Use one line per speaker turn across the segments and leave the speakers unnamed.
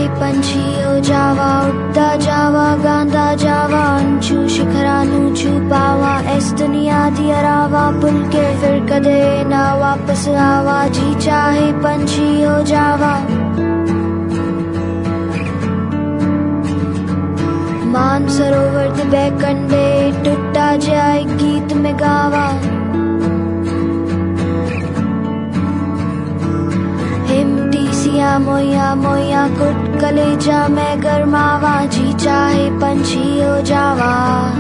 पंछी हो जावा, उड़ता जावा, गांदा जावा, अंचू शिखरानू छुपावा, इस दुनिया दी अरावा, भुल के फिर कदे ना वापस आवा, जी चाहे पंछी हो जावा। मान सरोवर दे बैकंडे टुटा जाए गीत में गावा, मोया मोया कुट कलेजा में गरमावा, जी चाहे पंछी हो जावा।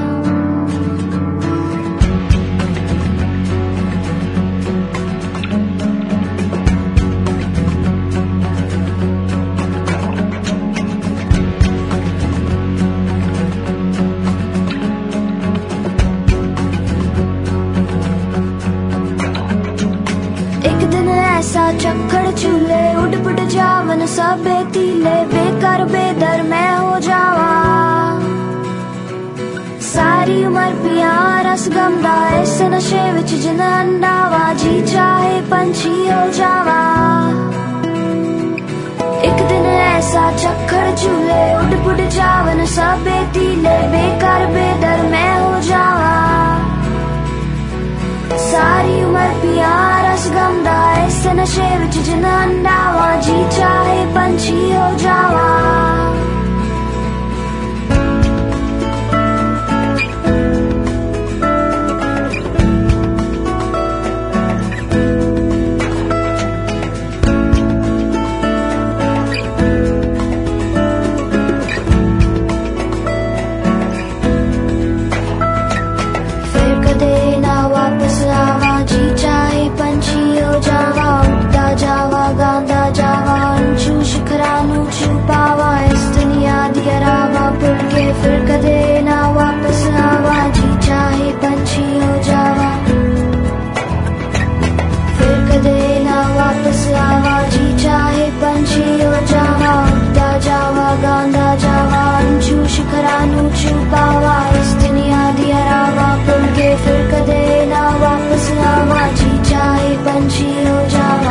एक दिन ऐसा चक्कर चूले उड़ पुट जावन सबे तीले, बेकर बेदर मैं हो जावा, सारी उम्र पिया रस गमदा, इस नशे विच जिन अंडावा, जी चाहे पंछी हो जावा। एक दिन ऐसा चक्कर चूले उड़ पुट जावन सबे तीले, बेकर बेदर मैं हो जावा, सारी उम्र पिया रस गमदा, इस नशे विच जिन अंडावा, जी चाहे पंछी हो जावा। छुपावा, इस दुनिया दी अरावा, भुल के फिर कदे ना वापस आवा, जी चाहे पंछी हो जावा। फिर कदे ना वापस आवा, जी चाहे पंछी हो जावा, उड़ता जावा, गांदा जावा, अंशु शिखरानू छुपावा, इस दुनिया दी अरावा, भुल के फिर कदे ना वापस आवा, जी चाहे पंछी हो जावा।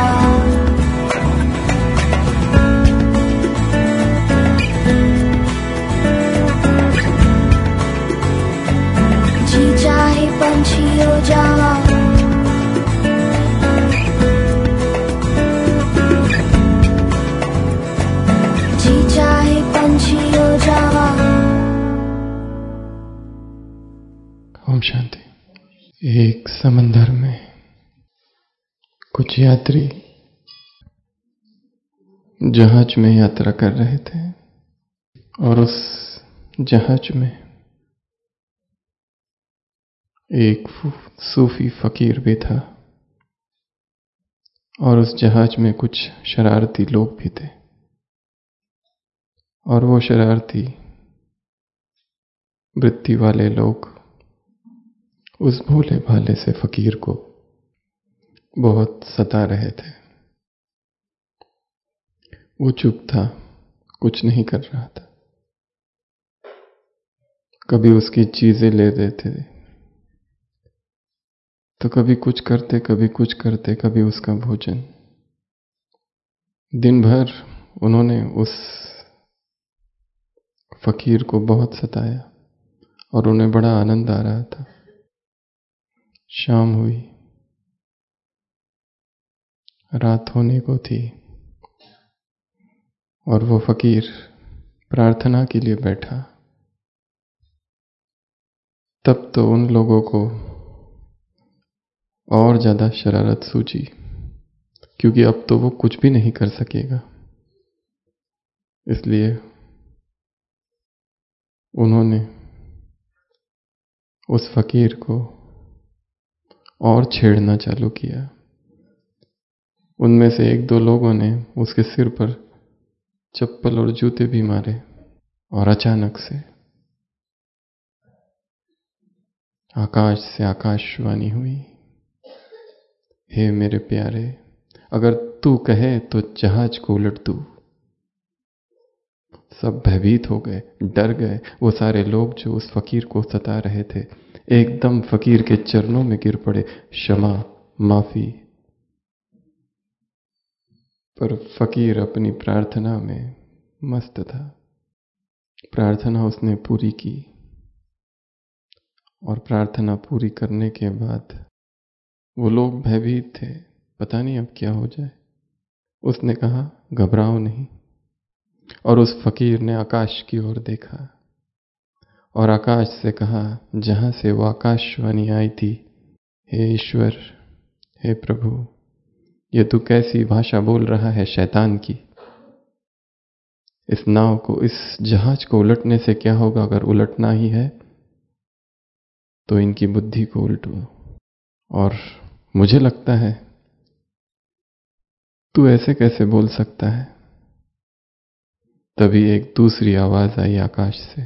पंछी हो जावा, जी चाहे पंछी हो जावा।
ओम शांति। एक समंदर में कुछ यात्री जहाज में यात्रा कर रहे थे और उस जहाज में एक सूफी फकीर भी था और उस जहाज में कुछ शरारती लोग भी थे और वो शरारती वृत्ति वाले लोग उस भोले भाले से फकीर को बहुत सता रहे थे। वो चुप था, कुछ नहीं कर रहा था। कभी उसकी चीजें ले देते थे तो कभी कुछ करते, कभी कुछ करते, कभी उसका भोजन। दिन भर उन्होंने उस फकीर को बहुत सताया और उन्हें बड़ा आनंद आ रहा था। शाम हुई, रात होने को थी और वो फकीर प्रार्थना के लिए बैठा। तब तो उन लोगों को और ज्यादा शरारत सूझी, क्योंकि अब तो वो कुछ भी नहीं कर सकेगा। इसलिए उन्होंने उस फकीर को और छेड़ना चालू किया। उनमें से एक दो लोगों ने उसके सिर पर चप्पल और जूते भी मारे और अचानक से आकाश से आकाशवाणी हुई, हे मेरे प्यारे, अगर तू कहे तो जहाज को उलट दूं। सब भयभीत हो गए, डर गए। वो सारे लोग जो उस फकीर को सता रहे थे एकदम फकीर के चरणों में गिर पड़े, क्षमा, माफी। पर फकीर अपनी प्रार्थना में मस्त था। प्रार्थना उसने पूरी की और प्रार्थना पूरी करने के बाद वो लोग भयभीत थे, पता नहीं अब क्या हो जाए। उसने कहा घबराओ नहीं, और उस फकीर ने आकाश की ओर देखा और आकाश से कहा, जहां से वो आकाशवाणी आई थी, हे ईश्वर, हे प्रभु, ये तू कैसी भाषा बोल रहा है शैतान की। इस नाव को, इस जहाज को उलटने से क्या होगा? अगर उलटना ही है तो इनकी बुद्धि को उल्टो। और मुझे लगता है तू ऐसे कैसे बोल सकता है। तभी एक दूसरी आवाज आई आकाश से,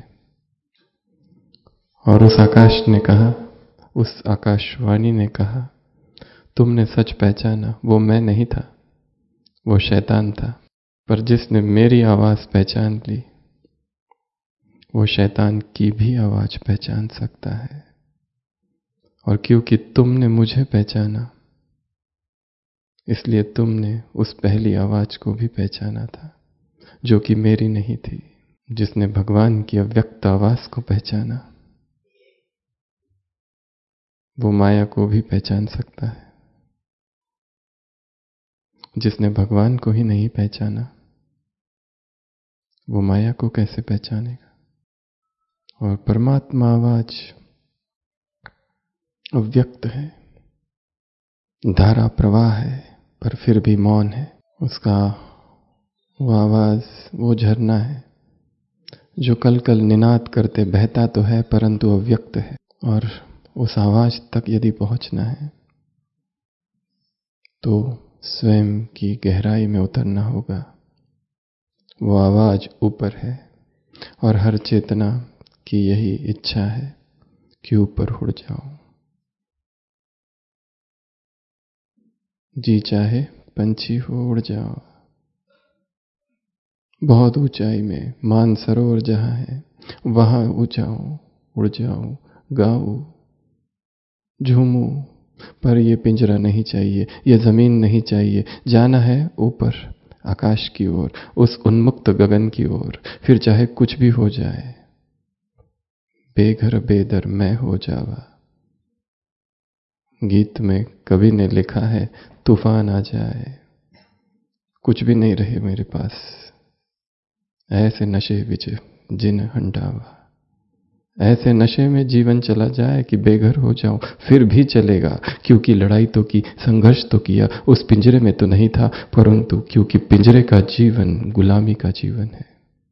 और उस आकाश ने कहा, उस आकाशवाणी ने कहा, तुमने सच पहचाना, वो मैं नहीं था, वो शैतान था। पर जिसने मेरी आवाज पहचान ली, वो शैतान की भी आवाज पहचान सकता है। और क्योंकि तुमने मुझे पहचाना, इसलिए तुमने उस पहली आवाज को भी पहचाना था, जो कि मेरी नहीं थी। जिसने भगवान की अव्यक्त आवाज को पहचाना, वो माया को भी पहचान सकता है। जिसने भगवान को ही नहीं पहचाना, वो माया को कैसे पहचानेगा। और परमात्मा आवाज अव्यक्त है, धारा प्रवाह है, पर फिर भी मौन है। उसका वो आवाज, वो झरना है जो कल कल निनाद करते बहता तो है, परंतु अव्यक्त है। और उस आवाज तक यदि पहुंचना है तो स्वयं की गहराई में उतरना होगा। वो आवाज ऊपर है और हर चेतना की यही इच्छा है कि ऊपर उड़ जाओ। जी चाहे पंछी हो उड़ जाओ, बहुत ऊंचाई में मानसरोवर जहां है, वहां ऊंचाओ, उड़ जाओ, गाओ, झूमो। पर ये पिंजरा नहीं चाहिए, ये जमीन नहीं चाहिए, जाना है ऊपर आकाश की ओर, उस उन्मुक्त गगन की ओर। फिर चाहे कुछ भी हो जाए, बेघर बेदर मैं हो जावा। गीत में कवि ने लिखा है, तूफान आ जाए, कुछ भी नहीं रहे मेरे पास, ऐसे नशे विच जिन हंडावा। ऐसे नशे में जीवन चला जाए कि बेघर हो जाऊं, फिर भी चलेगा, क्योंकि लड़ाई तो की, संघर्ष तो किया। उस पिंजरे में तो नहीं था, परंतु क्योंकि पिंजरे का जीवन गुलामी का जीवन है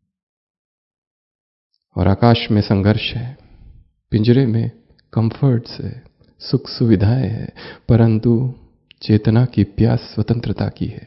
और आकाश में संघर्ष है। पिंजरे में कंफर्ट्स है, सुख सुविधाएं है, परंतु चेतना की प्यास स्वतंत्रता की है।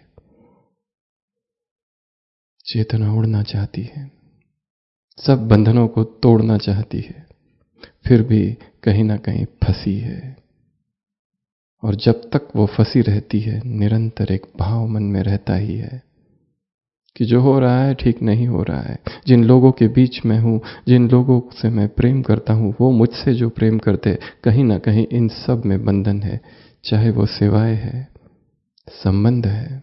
चेतना उड़ना चाहती है, सब बंधनों को तोड़ना चाहती है, फिर भी कहीं ना कहीं फंसी है। और जब तक वो फंसी रहती है, निरंतर एक भाव मन में रहता ही है कि जो हो रहा है ठीक नहीं हो रहा है। जिन लोगों के बीच में हूं, जिन लोगों से मैं प्रेम करता हूं, वो मुझसे जो प्रेम करते, कहीं ना कहीं इन सब में बंधन है। चाहे वो सेवाएं है, संबंध है,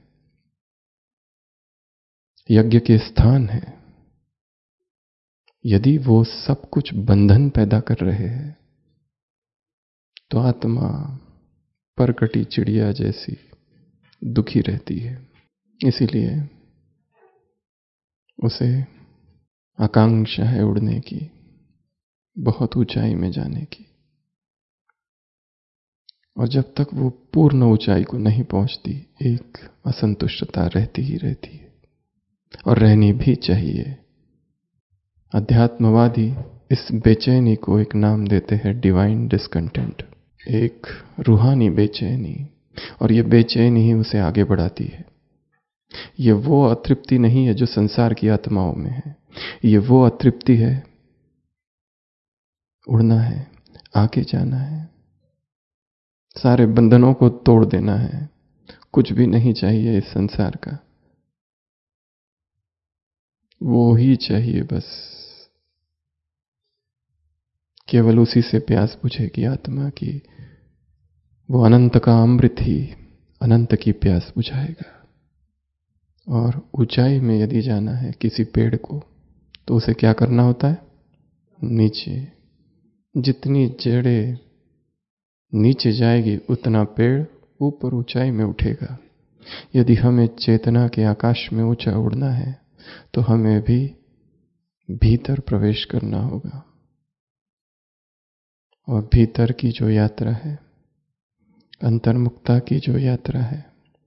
यज्ञ के स्थान है, यदि वो सब कुछ बंधन पैदा कर रहे हैं तो आत्मा परकटी चिड़िया जैसी दुखी रहती है। इसीलिए उसे आकांक्षा है उड़ने की, बहुत ऊंचाई में जाने की। और जब तक वो पूर्ण ऊंचाई को नहीं पहुंचती, एक असंतुष्टता रहती ही रहती है, और रहनी भी चाहिए। अध्यात्मवादी इस बेचैनी को एक नाम देते हैं डिवाइन डिस्कंटेंट, एक रूहानी बेचैनी। और ये बेचैनी ही उसे आगे बढ़ाती है। ये वो अतृप्ति नहीं है जो संसार की आत्माओं में है, ये वो अतृप्ति है, उड़ना है, आगे जाना है, सारे बंधनों को तोड़ देना है, कुछ भी नहीं चाहिए इस संसार का, वो ही चाहिए बस। केवल उसी से प्यास बुझेगी आत्मा की। वो अनंत का अमृत ही अनंत की प्यास बुझाएगा। और ऊंचाई में यदि जाना है किसी पेड़ को तो उसे क्या करना होता है? नीचे। जितनी जड़ें नीचे जाएगी उतना पेड़ ऊपर ऊंचाई में उठेगा। यदि हमें चेतना के आकाश में ऊंचा उड़ना है तो हमें भी भीतर प्रवेश करना होगा। और भीतर की जो यात्रा है, अंतर्मुखता की जो यात्रा है,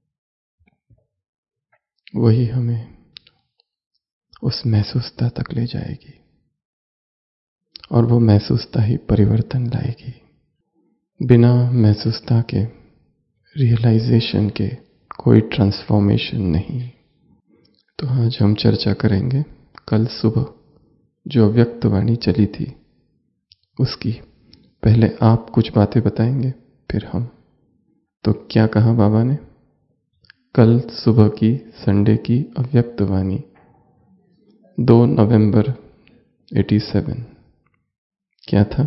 वही हमें उस महसूसता तक ले जाएगी। और वो महसूसता ही परिवर्तन लाएगी। बिना महसूसता के, रियलाइजेशन के कोई ट्रांसफॉर्मेशन नहीं। तो आज हम चर्चा करेंगे कल सुबह जो अव्यक्त वाणी चली थी उसकी। पहले आप कुछ बातें बताएंगे, फिर हम। तो क्या कहा बाबा ने? कल सुबह की संडे की अव्यक्त वाणी 2 नवंबर 87। क्या था?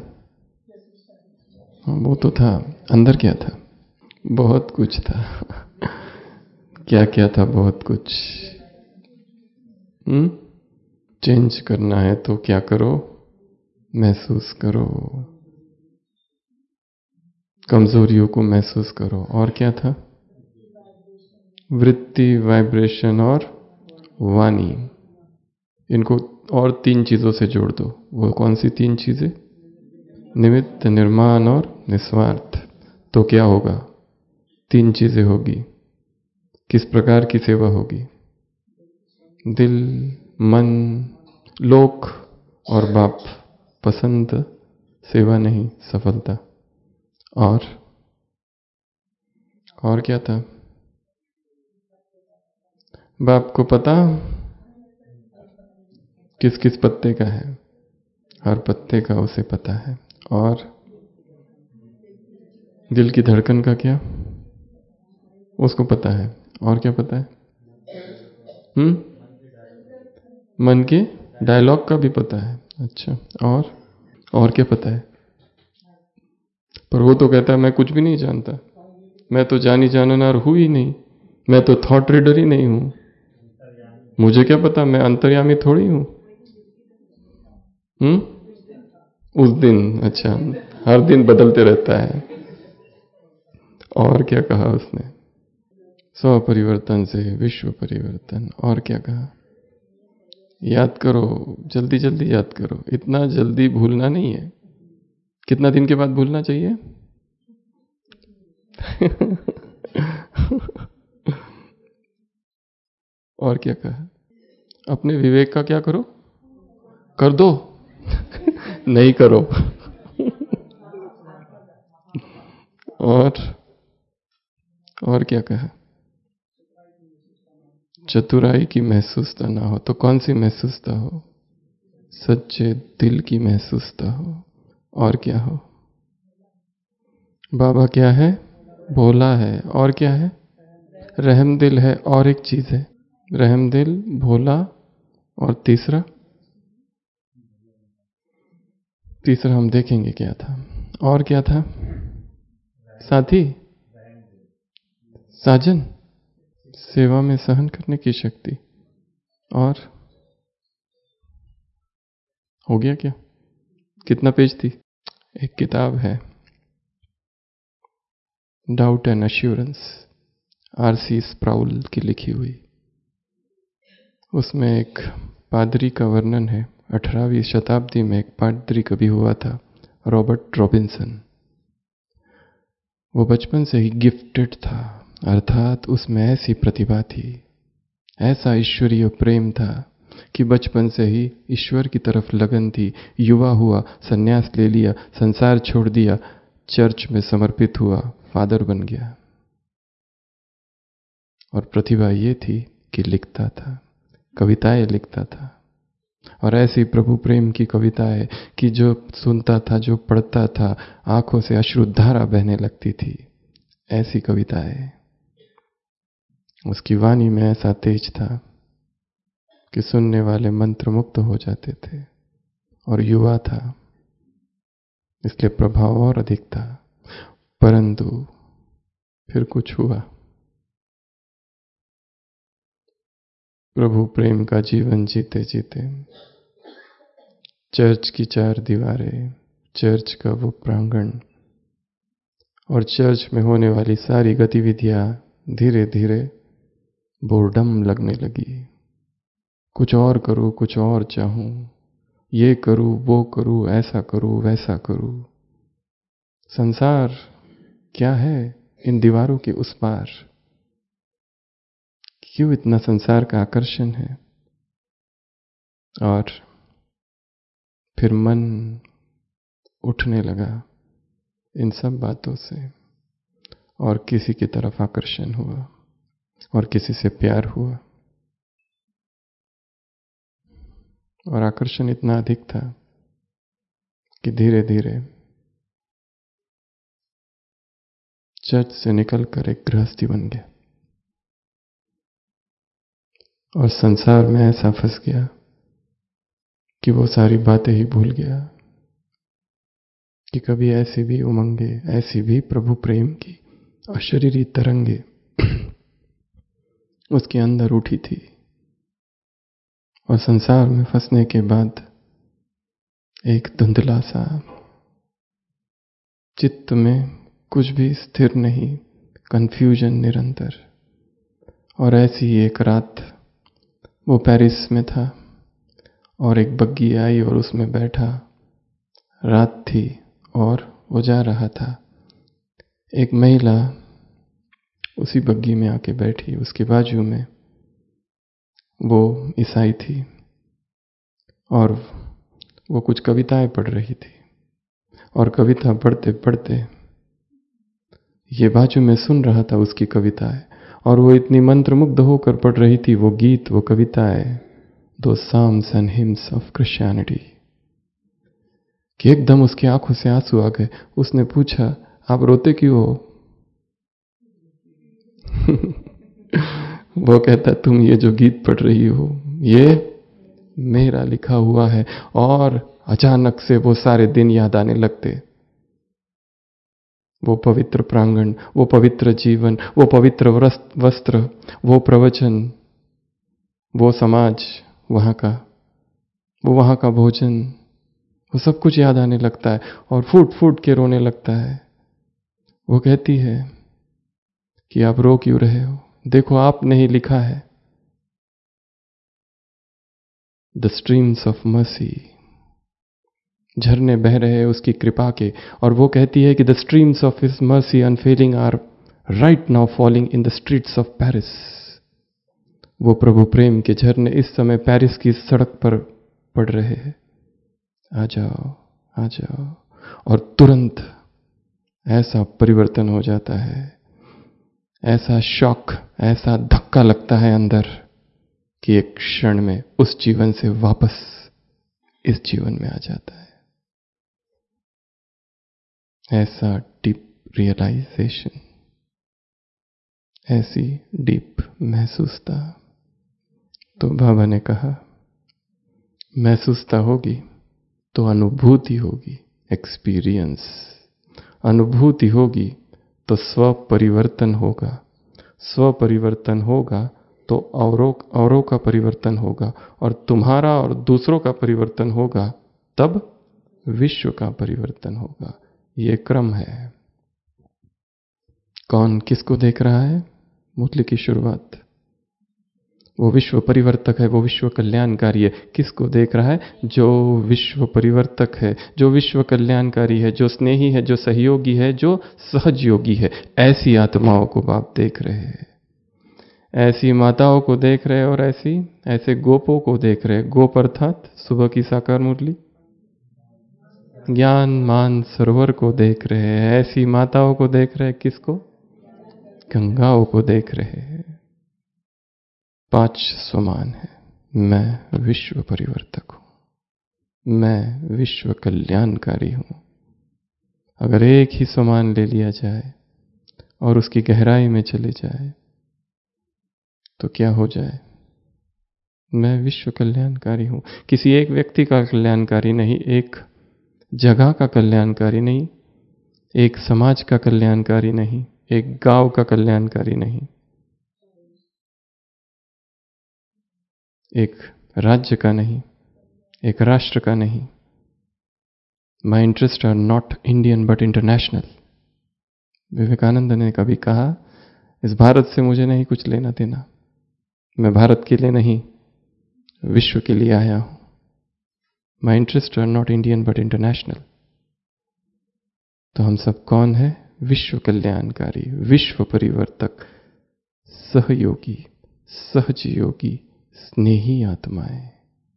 वो तो था, अंदर क्या था? बहुत कुछ था। क्या क्या था? बहुत कुछ। चेंज करना है तो क्या करो? महसूस करो, कमजोरियों को महसूस करो। और क्या था? वृत्ति, वाइब्रेशन और वाणी। इनको और 3 चीजों से जोड़ दो। वो कौन सी 3 चीजें? निमित्त, निर्माण और निस्वार्थ। तो क्या होगा? 3 चीजें होगी। किस प्रकार की सेवा होगी? दिल, मन, लोक और बाप। पसंद सेवा नहीं, सफलता। और क्या था? बाप को पता किस किस पत्ते का है, हर पत्ते का उसे पता है। और दिल की धड़कन का क्या? उसको पता है। और क्या पता है? मन के डायलॉग का भी पता है। अच्छा, और क्या पता है? पर वो तो कहता है मैं कुछ भी नहीं जानता, मैं तो जानी जाननार हूं ही नहीं, मैं तो थॉट रीडर ही नहीं हूं, मुझे क्या पता, मैं अंतर्यामी थोड़ी हूं। उस दिन, अच्छा, हर दिन बदलते रहता है। और क्या कहा उसने? स्व परिवर्तन से विश्व परिवर्तन। और क्या कहा? याद करो, जल्दी जल्दी याद करो, इतना जल्दी भूलना नहीं है। कितना दिन के बाद भूलना चाहिए? और क्या कहा? अपने विवेक का क्या करो? कर दो। नहीं करो। और क्या कहा? चतुराई की महसूसता ना हो। तो कौन सी महसूसता हो? सच्चे दिल की महसूसता हो। और क्या हो? बाबा क्या है? भोला है। और क्या है? रहमदिल है। और एक चीज है, रहमदिल, भोला, और तीसरा हम देखेंगे क्या था। और क्या था? साथी, साजन, सेवा में सहन करने की शक्ति। और हो गया क्या? कितना पेज थी? एक किताब है, doubt and assurance, RC Sproul की लिखी हुई। उसमें एक पादरी का वर्णन है। 18वीं शताब्दी में एक पादरी कभी हुआ था, रॉबर्ट रॉबिन्सन। वो बचपन से ही गिफ्टेड था, अर्थात उसमें ऐसी प्रतिभा थी, ऐसा ईश्वरीय प्रेम था कि बचपन से ही ईश्वर की तरफ लगन थी। युवा हुआ, संन्यास ले लिया, संसार छोड़ दिया, चर्च में समर्पित हुआ, फादर बन गया। और प्रतिभा ये थी कि लिखता था, कविताएं लिखता था। और ऐसी प्रभु प्रेम की कविताएं कि जो सुनता था, जो पढ़ता था, आंखों से अश्रुधारा बहने लगती थी। ऐसी कविताएं। उसकी वाणी में ऐसा तेज था कि सुनने वाले मंत्रमुग्ध हो जाते थे। और युवा था इसलिए प्रभाव और अधिक था। परंतु फिर कुछ हुआ। प्रभु प्रेम का जीवन जीते जीते चर्च की 4 दीवारें, चर्च का वो प्रांगण और चर्च में होने वाली सारी गतिविधियां धीरे धीरे बोर्डम लगने लगी। कुछ और करूं, कुछ और चाहूं, ये करूं, वो करूं, ऐसा करूं, वैसा करूं। संसार क्या है इन दीवारों के उस पार? क्यों इतना संसार का आकर्षण है? और फिर मन उठने लगा इन सब बातों से और किसी की तरफ आकर्षण हुआ और किसी से प्यार हुआ। और आकर्षण इतना अधिक था कि धीरे धीरे चर्च से निकलकर एक गृहस्थी बन गया और संसार में ऐसा फंस गया कि वो सारी बातें ही भूल गया कि कभी ऐसी भी उमंगे, ऐसी भी प्रभु प्रेम की अशरीरी तरंगे उसके अंदर उठी थी। और संसार में फंसने के बाद एक धुंधला सा चित्त में कुछ भी स्थिर नहीं, कंफ्यूजन निरंतर। और ऐसी एक रात वो पेरिस में था और एक बग्गी आई और उसमें बैठा। रात थी और वो जा रहा था। एक महिला उसी बग्गी में आके बैठी, उसके बाजू में वो ईसाई थी और वो कुछ कविताएं पढ़ रही थी। और कविता पढ़ते पढ़ते ये बाजू में सुन रहा था उसकी कविताएं और वो इतनी मंत्रमुग्ध होकर पढ़ रही थी वो गीत, वो कविताएं, दो psalms and hymns of Christianity, कि एकदम उसकी आंखों से आंसू आ गए। उसने पूछा, आप रोते क्यों हो? वो कहता, तुम ये जो गीत पढ़ रही हो ये मेरा लिखा हुआ है। और अचानक से वो सारे दिन याद आने लगते, वो पवित्र प्रांगण, वो पवित्र जीवन, वो पवित्र वस्त्र, वो प्रवचन, वो समाज वहां का, वो वहां का भोजन, वो सब कुछ याद आने लगता है और फूट फूट के रोने लगता है। वो कहती है कि आप रो क्यों रहे हो? देखो आपने ही लिखा है, द स्ट्रीम्स ऑफ मर्सी, झरने बह रहे हैं उसकी कृपा के। और वो कहती है कि the streams of his mercy unfailing are right now falling in the streets of Paris. वो प्रभु प्रेम के झरने इस समय पेरिस की सड़क पर पड़ रहे हैं। आ जाओ, आ जाओ। और तुरंत ऐसा परिवर्तन हो जाता है, ऐसा शॉक, ऐसा धक्का लगता है अंदर कि एक क्षण में उस जीवन से वापस इस जीवन में आ जाता है। ऐसा डीप रियलाइजेशन, ऐसी डीप महसूसता। तो बाबा ने कहा, महसूसता होगी तो अनुभूति होगी, एक्सपीरियंस। अनुभूति होगी तो स्व परिवर्तन होगा, स्व परिवर्तन होगा तो औरों का परिवर्तन होगा, और तुम्हारा और दूसरों का परिवर्तन होगा, तब विश्व का परिवर्तन होगा। ये क्रम है। कौन किसको देख रहा है? मुरली की शुरुआत, वो विश्व परिवर्तक है, वो विश्व कल्याणकारी है। किसको देख रहा है? जो विश्व परिवर्तक है, जो विश्व कल्याणकारी है, जो स्नेही है, जो सहयोगी है, जो सहज योगी है। ऐसी आत्माओं को बाप देख रहे हैं, ऐसी माताओं को देख रहे हैं और ऐसे गोपों को देख रहे हैं। गोप अर्थात सुबह की साकार मुरली, ज्ञान मान सरोवर को देख रहे हैं। ऐसी माताओं को देख रहे हैं। किसको? गंगाओं को देख रहे हैं। 5 स्वमान है। मैं विश्व परिवर्तक हूं, मैं विश्व कल्याणकारी हूं। अगर एक ही स्वमान ले लिया जाए और उसकी गहराई में चले जाए तो क्या हो जाए? मैं विश्व कल्याणकारी हूं। किसी एक व्यक्ति का कल्याणकारी नहीं, एक जगह का कल्याणकारी नहीं, एक समाज का कल्याणकारी नहीं, एक गांव का कल्याणकारी नहीं। एक राज्य का नहीं, एक राष्ट्र का नहीं। My interest are not Indian but international. Vivekananda ने कभी कहा, इस भारत से मुझे नहीं कुछ लेना देना, मैं भारत के लिए नहीं विश्व के लिए आया हूं। My interest are not Indian but international. तो हम सब कौन है? विश्व कल्याणकारी, विश्व परिवर्तक, सहयोगी, सहजयोगी, स्नेही आत्माएं।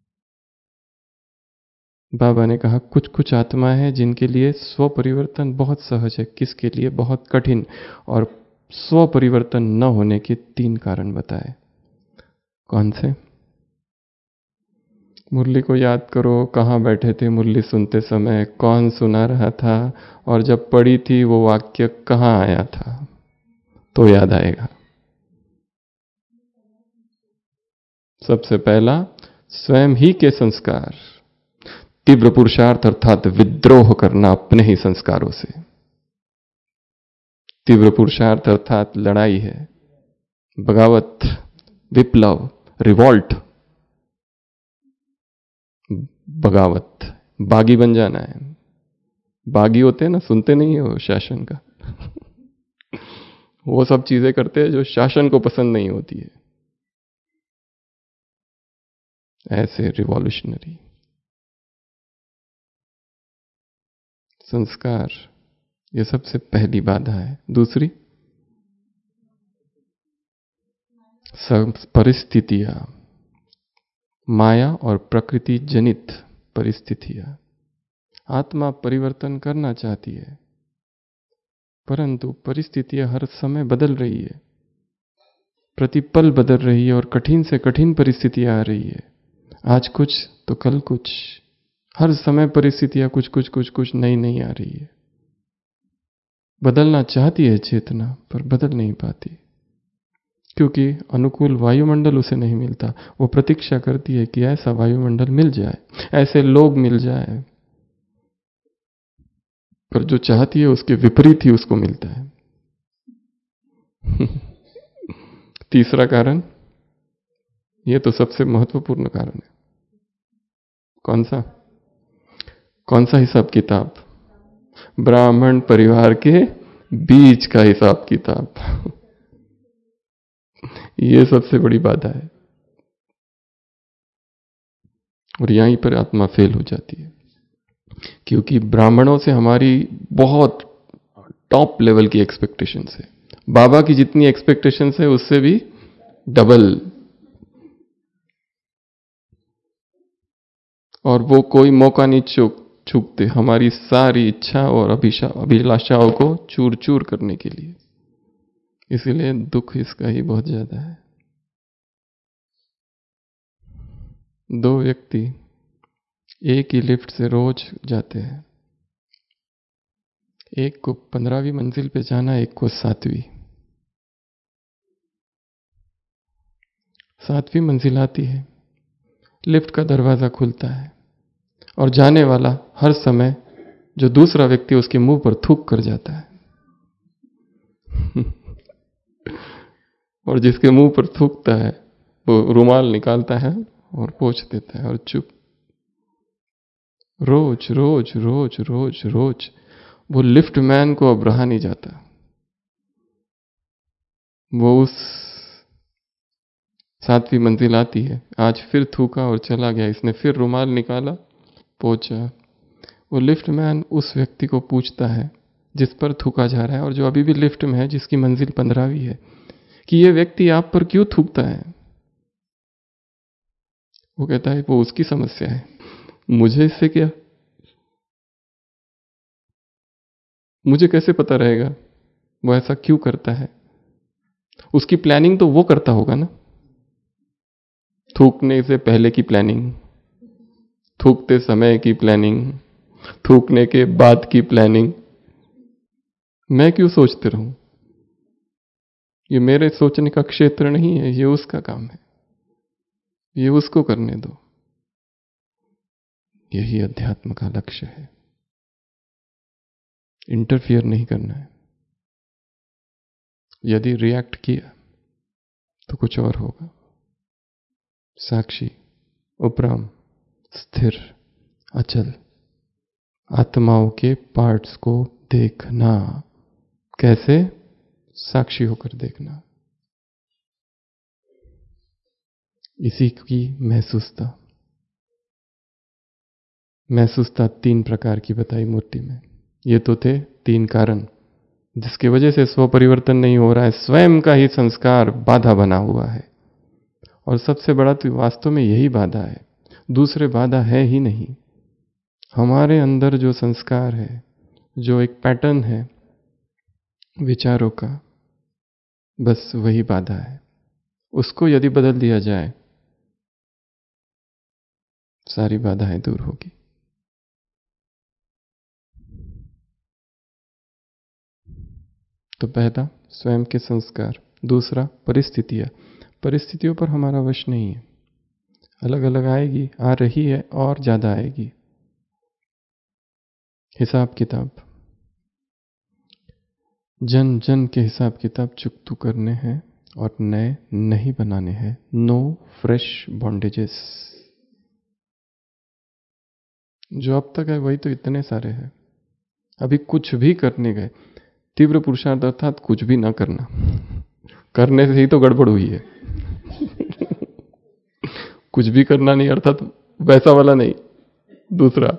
बाबा ने कहा कुछ कुछ आत्माएं हैं जिनके लिए स्व परिवर्तन बहुत सहज है, किसके लिए बहुत कठिन। और स्व परिवर्तन न होने के 3 कारण बताए। कौन से? मुरली को याद करो, कहाँ बैठे थे मुरली सुनते समय, कौन सुना रहा था, और जब पढ़ी थी वो वाक्य कहाँ आया था, तो याद आएगा। सबसे पहला, स्वयं ही के संस्कार, तीव्र पुरुषार्थ अर्थात विद्रोह करना अपने ही संस्कारों से। तीव्र पुरुषार्थ अर्थात लड़ाई है, बगावत, विप्लव, रिवॉल्ट। बगावत, बागी बन जाना है। बागी होते हैं ना, सुनते नहीं हो शासन का वो सब चीजें करते हैं जो शासन को पसंद नहीं होती है, ऐसे रिवॉल्यूशनरी। संस्कार, ये सबसे पहली बाधा है। दूसरी, परिस्थितियां, माया और प्रकृति जनित परिस्थितियां। आत्मा परिवर्तन करना चाहती है, परंतु परिस्थितियां हर समय बदल रही है, प्रतिपल बदल रही है, और कठिन से कठिन परिस्थितियां आ रही है। आज कुछ तो कल कुछ, हर समय परिस्थितियां कुछ कुछ कुछ कुछ नई नई आ रही है। बदलना चाहती है चेतना, पर बदल नहीं पाती, क्योंकि अनुकूल वायुमंडल उसे नहीं मिलता। वो प्रतीक्षा करती है कि ऐसा वायुमंडल मिल जाए, ऐसे लोग मिल जाए, पर जो चाहती है उसके विपरीत ही उसको मिलता है। तीसरा कारण, ये तो सबसे महत्वपूर्ण कारण है। कौन सा? कौन सा हिसाब किताब? ब्राह्मण परिवार के बीच का हिसाब किताब ये सबसे बड़ी बाधा है, और यहीं पर आत्मा फेल हो जाती है, क्योंकि ब्राह्मणों से हमारी बहुत टॉप लेवल की एक्सपेक्टेशंस है। बाबा की जितनी एक्सपेक्टेशंस है उससे भी डबल, और वो कोई मौका नहीं चूकते हमारी सारी इच्छा और अभिलाषाओं को चूर चूर करने के लिए। इसीलिए दुख इसका ही बहुत ज्यादा है। 2 व्यक्ति एक ही लिफ्ट से रोज जाते हैं, एक को 15वीं मंजिल पे जाना, एक को 7वीं। 7वीं मंजिल आती है, लिफ्ट का दरवाजा खुलता है, और जाने वाला हर समय जो दूसरा व्यक्ति उसके मुंह पर थूक कर जाता है और जिसके मुंह पर थूकता है वो रुमाल निकालता है और पोंछ देता है, और चुप। रोज रोज रोज रोज रोज वो लिफ्ट मैन को अब रहा नहीं जाता। वो उस 7वीं मंजिल आती है, आज फिर थूका और चला गया, इसने फिर रुमाल निकाला, पोंछा। वो लिफ्ट मैन उस व्यक्ति को पूछता है जिस पर थूका जा रहा है और जो अभी भी लिफ्ट में है, जिसकी मंजिल 15वीं है, कि ये व्यक्ति आप पर क्यों थूकता है? वो कहता है वो उसकी समस्या है, मुझे इससे क्या, मुझे कैसे पता रहेगा वो ऐसा क्यों करता है? उसकी प्लानिंग तो वो करता होगा ना, थूकने से पहले की प्लानिंग, थूकते समय की प्लानिंग, थूकने के बाद की प्लानिंग। मैं क्यों सोचते रहूं? ये मेरे सोचने का क्षेत्र नहीं है, ये उसका काम है, ये उसको करने दो। यही अध्यात्म का लक्ष्य है, इंटरफियर नहीं करना है। यदि रिएक्ट किया तो कुछ और होगा। साक्षी, उपराम, स्थिर, अचल आत्माओं के पार्ट्स को देखना। कैसे? साक्षी होकर देखना। इसी की महसूसता। महसूसता 3 प्रकार की बताई मूर्ति में। ये तो थे 3 कारण जिसकी वजह से स्व परिवर्तन नहीं हो रहा है। स्वयं का ही संस्कार बाधा बना हुआ है। और सबसे बड़ा तो वास्तव में यही बाधा है, दूसरे बाधा है ही नहीं। हमारे अंदर जो संस्कार है, जो एक पैटर्न है विचारों का, बस वही बाधा है। उसको यदि बदल दिया जाए, सारी बाधाएं दूर होगी। तो पहला स्वयं के संस्कार, दूसरा परिस्थितियां। परिस्थितियों पर हमारा वश नहीं है, अलग अलग आएगी, आ रही है और ज्यादा आएगी। हिसाब किताब, जन जन के हिसाब किताब चुकतू करने हैं और नए नहीं बनाने हैं। No fresh bondages. जो अब तक है वही तो इतने सारे हैं। अभी कुछ भी करने गए, तीव्र पुरुषार्थ अर्थात कुछ भी ना करना, करने से ही तो गड़बड़ हुई है। कुछ भी करना नहीं अर्थात वैसा वाला नहीं, दूसरा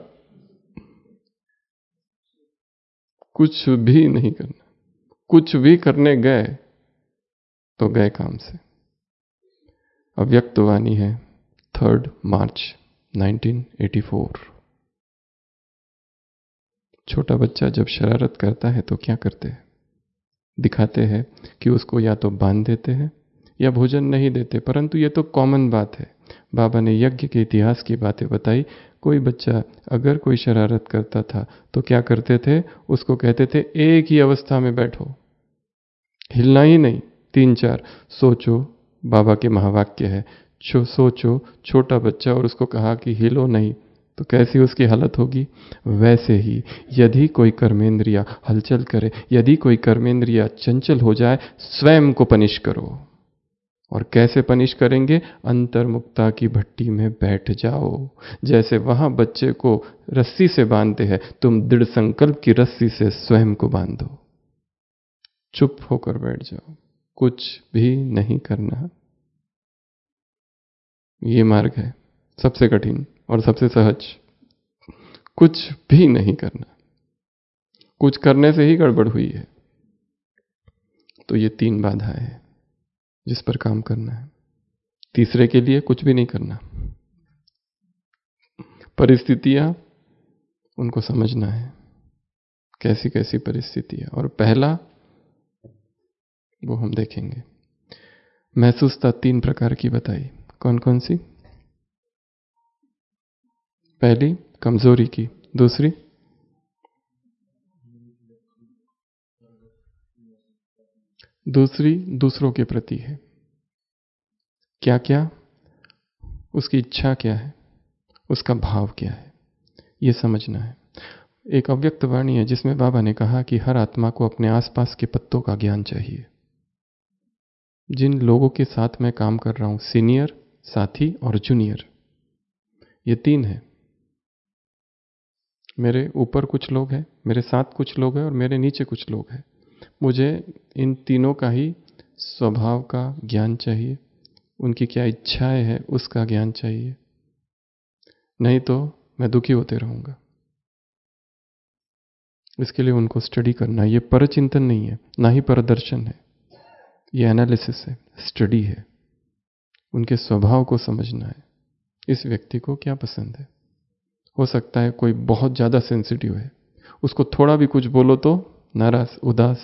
कुछ भी नहीं करना। कुछ भी करने गए तो गए काम से। अव्यक्त वाणी है 3 मार्च 1984। छोटा बच्चा जब शरारत करता है तो क्या करते हैं? दिखाते हैं कि उसको या तो बांध देते हैं या भोजन नहीं देते, परंतु ये तो कॉमन बात है। बाबा ने यज्ञ के इतिहास की बातें बताई। कोई बच्चा अगर कोई शरारत करता था तो क्या करते थे? उसको कहते थे एक ही अवस्था में बैठो, हिलना ही नहीं। 3-4 सोचो, बाबा के महावाक्य है, सोचो छोटा बच्चा, और उसको कहा कि हिलो नहीं, तो कैसी उसकी हालत होगी? वैसे ही यदि कोई कर्मेंद्रिया हलचल करे, यदि कोई कर्मेंद्रिया चंचल हो जाए, स्वयं को पनिश करो। और कैसे पनिश करेंगे? अंतर्मुक्ता की भट्टी में बैठ जाओ। जैसे वहां बच्चे को रस्सी से बांधते हैं, तुम दृढ़ संकल्प की रस्सी से स्वयं को बांधो। चुप होकर बैठ जाओ, कुछ भी नहीं करना। ये मार्ग है सबसे कठिन और सबसे सहज। कुछ भी नहीं करना, कुछ करने से ही गड़बड़ हुई है। तो ये 3 बाधाएं हैं जिस पर काम करना है। तीसरे के लिए कुछ भी नहीं करना। परिस्थितियां, उनको समझना है कैसी कैसी परिस्थितियां। और पहला वो हम देखेंगे। महसूसता 3 प्रकार की बताई। कौन कौन सी? पहली कमजोरी की, दूसरी दूसरों के प्रति है। क्या क्या? उसकी इच्छा क्या है, उसका भाव क्या है, ये समझना है। एक अव्यक्त वाणी है जिसमें बाबा ने कहा कि हर आत्मा को अपने आसपास के पत्तों का ज्ञान चाहिए। जिन लोगों के साथ मैं काम कर रहा हूं, सीनियर, साथी और जूनियर, ये 3 है। मेरे ऊपर कुछ लोग हैं, मेरे साथ कुछ लोग हैं और मेरे नीचे कुछ लोग हैं। मुझे इन तीनों का ही स्वभाव का ज्ञान चाहिए, उनकी क्या इच्छाएं हैं उसका ज्ञान चाहिए, नहीं तो मैं दुखी होते रहूंगा। इसके लिए उनको स्टडी करना। ये परचिंतन नहीं है, ना ही परदर्शन है, ये एनालिसिस है, स्टडी है। उनके स्वभाव को समझना है। इस व्यक्ति को क्या पसंद है। हो सकता है कोई बहुत ज्यादा सेंसिटिव है, उसको थोड़ा भी कुछ बोलो तो नाराज, उदास,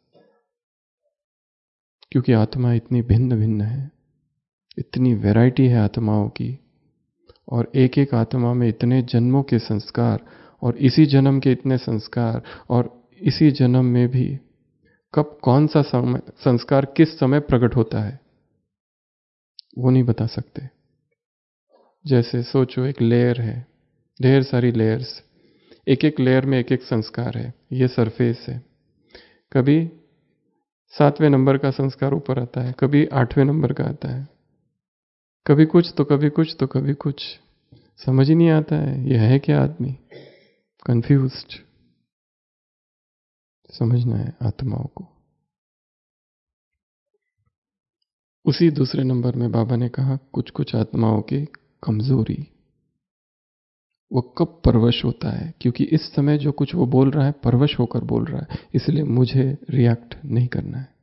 क्योंकि आत्मा इतनी भिन्न भिन्न है, इतनी वैरायटी है आत्माओं की, और एक एक आत्मा में इतने जन्मों के संस्कार, और इसी जन्म के इतने संस्कार, और इसी जन्म में भी कब कौन सा संस्कार किस समय प्रकट होता है वो नहीं बता सकते। जैसे सोचो एक लेयर है, ढेर सारी लेयर्स, एक एक लेयर में एक एक संस्कार है। ये सरफेस है। कभी 7वें नंबर का संस्कार ऊपर आता है, कभी 8वें नंबर का आता है। कभी कुछ तो कभी कुछ तो कभी कुछ, समझ ही नहीं आता है ये है क्या आदमी, कंफ्यूज्ड। समझना है आत्माओं को। उसी दूसरे नंबर में बाबा ने कहा कुछ कुछ आत्माओं की कमजोरी, वो कब परवश होता है, क्योंकि इस समय जो कुछ वो बोल रहा है परवश होकर बोल रहा है, इसलिए मुझे रिएक्ट नहीं करना है।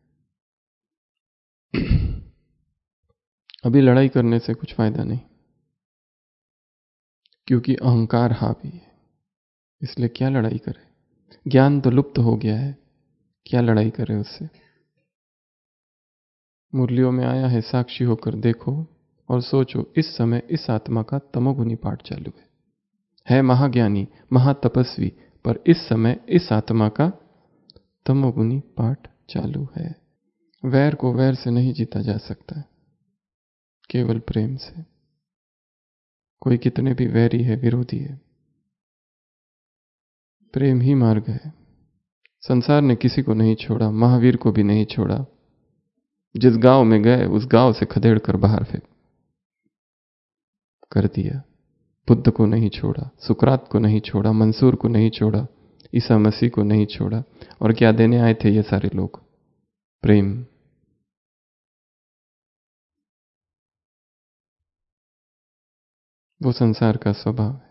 अभी लड़ाई करने से कुछ फायदा नहीं, क्योंकि अहंकार हावी है, इसलिए क्या लड़ाई करे। ज्ञान तो लुप्त हो गया है, क्या लड़ाई करे उससे। मुरलियों में आया है साक्षी होकर देखो और सोचो, इस समय इस आत्मा का तमोगुनी पाठ चालू है महाज्ञानी महातपस्वी, पर इस समय इस आत्मा का तमोगुनी पाठ चालू है। वैर को वैर से नहीं जीता जा सकता, केवल प्रेम से। कोई कितने भी वैरी है, विरोधी है, प्रेम ही मार्ग है। संसार ने किसी को नहीं छोड़ा, महावीर को भी नहीं छोड़ा। जिस गांव में गए उस गांव से खदेड़ कर बाहर फेंक कर दिया। बुद्ध को नहीं छोड़ा, सुकरात को नहीं छोड़ा, मंसूर को नहीं छोड़ा, ईसा मसीह को नहीं छोड़ा। और क्या देने आए थे ये सारे लोग? प्रेम। वो संसार का स्वभाव है।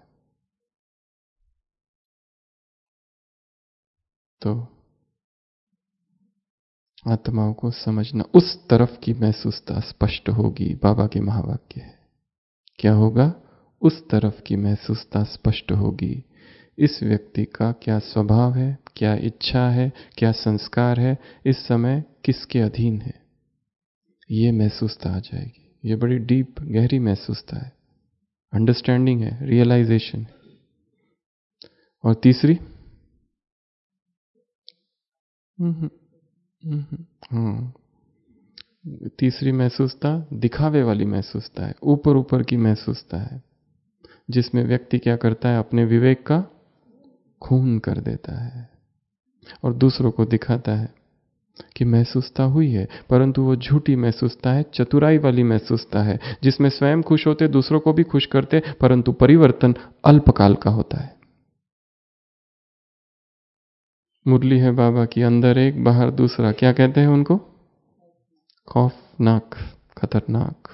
तो आत्माओं को समझना, उस तरफ की महसूसता स्पष्ट होगी। बाबा के महावाक्य है, क्या होगा? उस तरफ की महसूसता स्पष्ट होगी। इस व्यक्ति का क्या स्वभाव है, क्या इच्छा है, क्या संस्कार है, इस समय किसके अधीन है, ये महसूसता आ जाएगी। ये बड़ी डीप गहरी महसूसता है, अंडरस्टैंडिंग है, रियलाइजेशन है। और तीसरी हाँ, तीसरी महसूसता दिखावे वाली महसूसता है, ऊपर ऊपर की महसूसता है, जिसमें व्यक्ति क्या करता है, अपने विवेक का खून कर देता है और दूसरों को दिखाता है कि महसूसता हुई है, परंतु वो झूठी महसूसता है, चतुराई वाली महसूसता है, जिसमें स्वयं खुश होते, दूसरों को भी खुश करते, परंतु परिवर्तन अल्पकाल का होता है। मुरली है बाबा की, अंदर एक बाहर दूसरा। क्या कहते हैं उनको? खौफनाक, खतरनाक।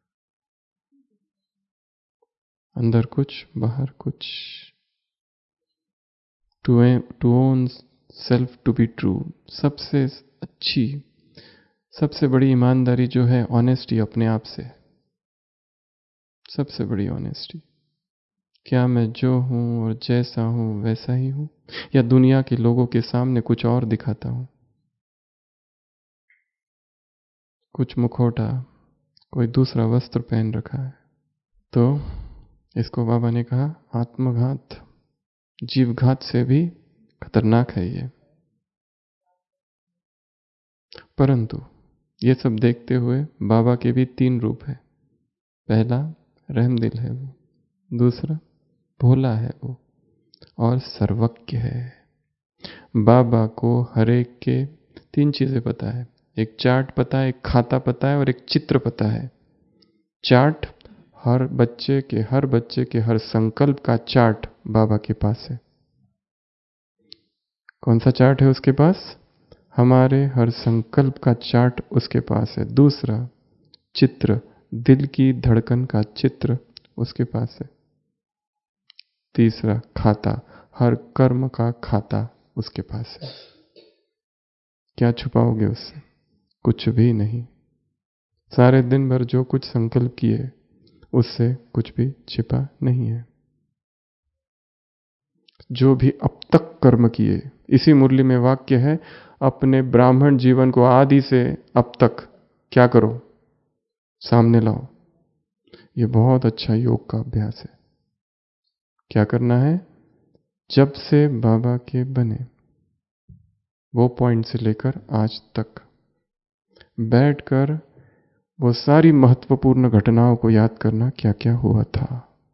अंदर कुछ बाहर कुछ। To own self to be true. सबसे अच्छी, सबसे बड़ी ईमानदारी जो है, ऑनेस्टी अपने आप से। सबसे बड़ी ऑनेस्टी। क्या मैं जो हूं और जैसा हूं वैसा ही हूं, या दुनिया के लोगों के सामने कुछ और दिखाता हूं? कुछ मुखौटा, कोई दूसरा वस्त्र पहन रखा है। तो इसको बाबा ने कहा आत्मघात, जीवघात से भी खतरनाक है ये। परंतु ये सब देखते हुए बाबा के भी 3 रूप है। पहला रहमदिल है वो, दूसरा भोला है वो, और सर्वज्ञ है। बाबा को हर एक के 3 चीजें पता है। एक चार्ट पता है, एक खाता पता है, और एक चित्र पता है। चार्ट, हर बच्चे के हर संकल्प का चार्ट बाबा के पास है। कौन सा चार्ट है उसके पास? हमारे हर संकल्प का चार्ट उसके पास है। दूसरा चित्र, दिल की धड़कन का चित्र उसके पास है। तीसरा खाता, हर कर्म का खाता उसके पास है। क्या छुपाओगे उससे? कुछ भी नहीं। सारे दिन भर जो कुछ संकल्प किए उससे कुछ भी छिपा नहीं है। जो भी अब तक कर्म किए, इसी मुरली में वाक्य है, अपने ब्राह्मण जीवन को आदि से अब तक क्या करो, सामने लाओ। ये बहुत अच्छा योग का अभ्यास है। क्या करना है? जब से बाबा के बने वो पॉइंट से लेकर आज तक बैठकर वो सारी महत्वपूर्ण घटनाओं को याद करना, क्या क्या हुआ था।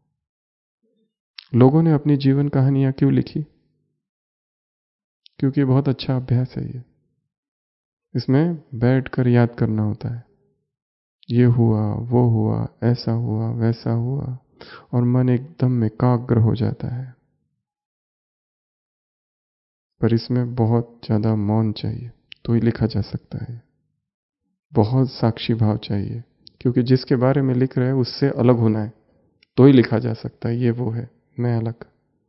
लोगों ने अपनी जीवन कहानियां क्यों लिखी? क्योंकि बहुत अच्छा अभ्यास है ये। इसमें बैठकर याद करना होता है। ये हुआ, वो हुआ, ऐसा हुआ, वैसा हुआ, और मन एकदम एकाग्र हो जाता है। पर इसमें बहुत ज़्यादा मौन चाहिए तो ही लिखा जा सकता है। बहुत साक्षी भाव चाहिए, क्योंकि जिसके बारे में लिख रहे हैं उससे अलग होना है तो ही लिखा जा सकता है। ये वो है, मैं अलग।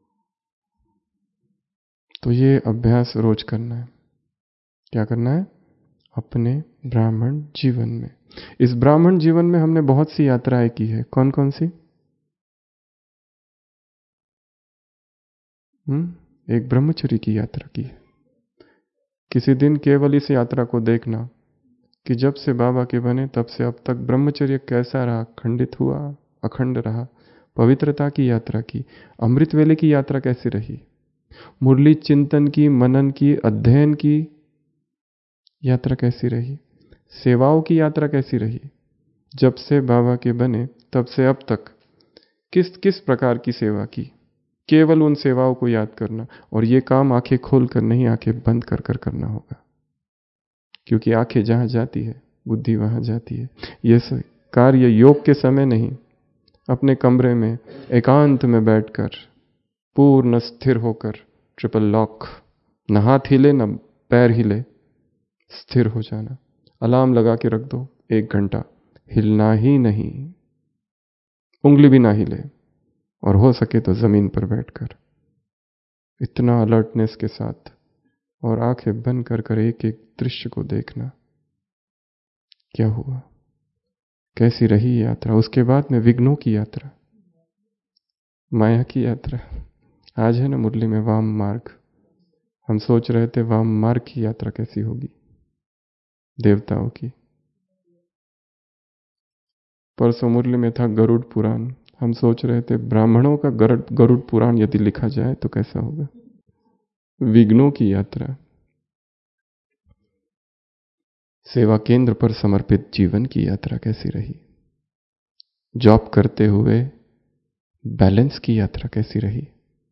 तो ये अभ्यास रोज करना है। क्या करना है? अपने ब्राह्मण जीवन में। इस ब्राह्मण जीवन में हमने बहुत सी यात्राएं की है। कौन कौन सी? एक ब्रह्मचर्य की यात्रा की है। किसी दिन केवल इस यात्रा को देखना कि जब से बाबा के बने तब से अब तक ब्रह्मचर्य कैसा रहा, खंडित हुआ, अखंड रहा। पवित्रता की यात्रा की। अमृत वेले की यात्रा कैसी रही? मुरली चिंतन की, मनन की, अध्ययन की यात्रा कैसी रही? सेवाओं की यात्रा कैसी रही? जब से बाबा के बने तब से अब तक किस किस प्रकार की सेवा की? केवल उन सेवाओं को याद करना। और ये काम आंखें खोल कर नहीं, आंखें बंद कर कर करना होगा, क्योंकि आंखें जहां जाती है बुद्धि वहां जाती है। यह कार्य योग के समय नहीं, अपने कमरे में एकांत में बैठकर पूर्ण स्थिर होकर, ट्रिपल लॉक, न हाथ हिले न पैर हिले, स्थिर हो जाना। अलार्म लगा के रख दो, 1 घंटा हिलना ही नहीं, उंगली भी ना हिले, और हो सके तो जमीन पर बैठकर इतना अलर्टनेस के साथ और आंखें बंद कर कर एक एक दृश्य को देखना। क्या हुआ, कैसी रही यात्रा? उसके बाद में विघ्नों की यात्रा, माया की यात्रा। आज है ना मुरली में वाम मार्ग। हम सोच रहे थे वाम मार्ग की यात्रा कैसी होगी, देवताओं की। परसों मुरली में था गरुड़ पुराण। हम सोच रहे थे ब्राह्मणों का गरुड़ पुराण यदि लिखा जाए तो कैसा होगा। विघ्नों की यात्रा। सेवा केंद्र पर समर्पित जीवन की यात्रा कैसी रही? जॉब करते हुए बैलेंस की यात्रा कैसी रही?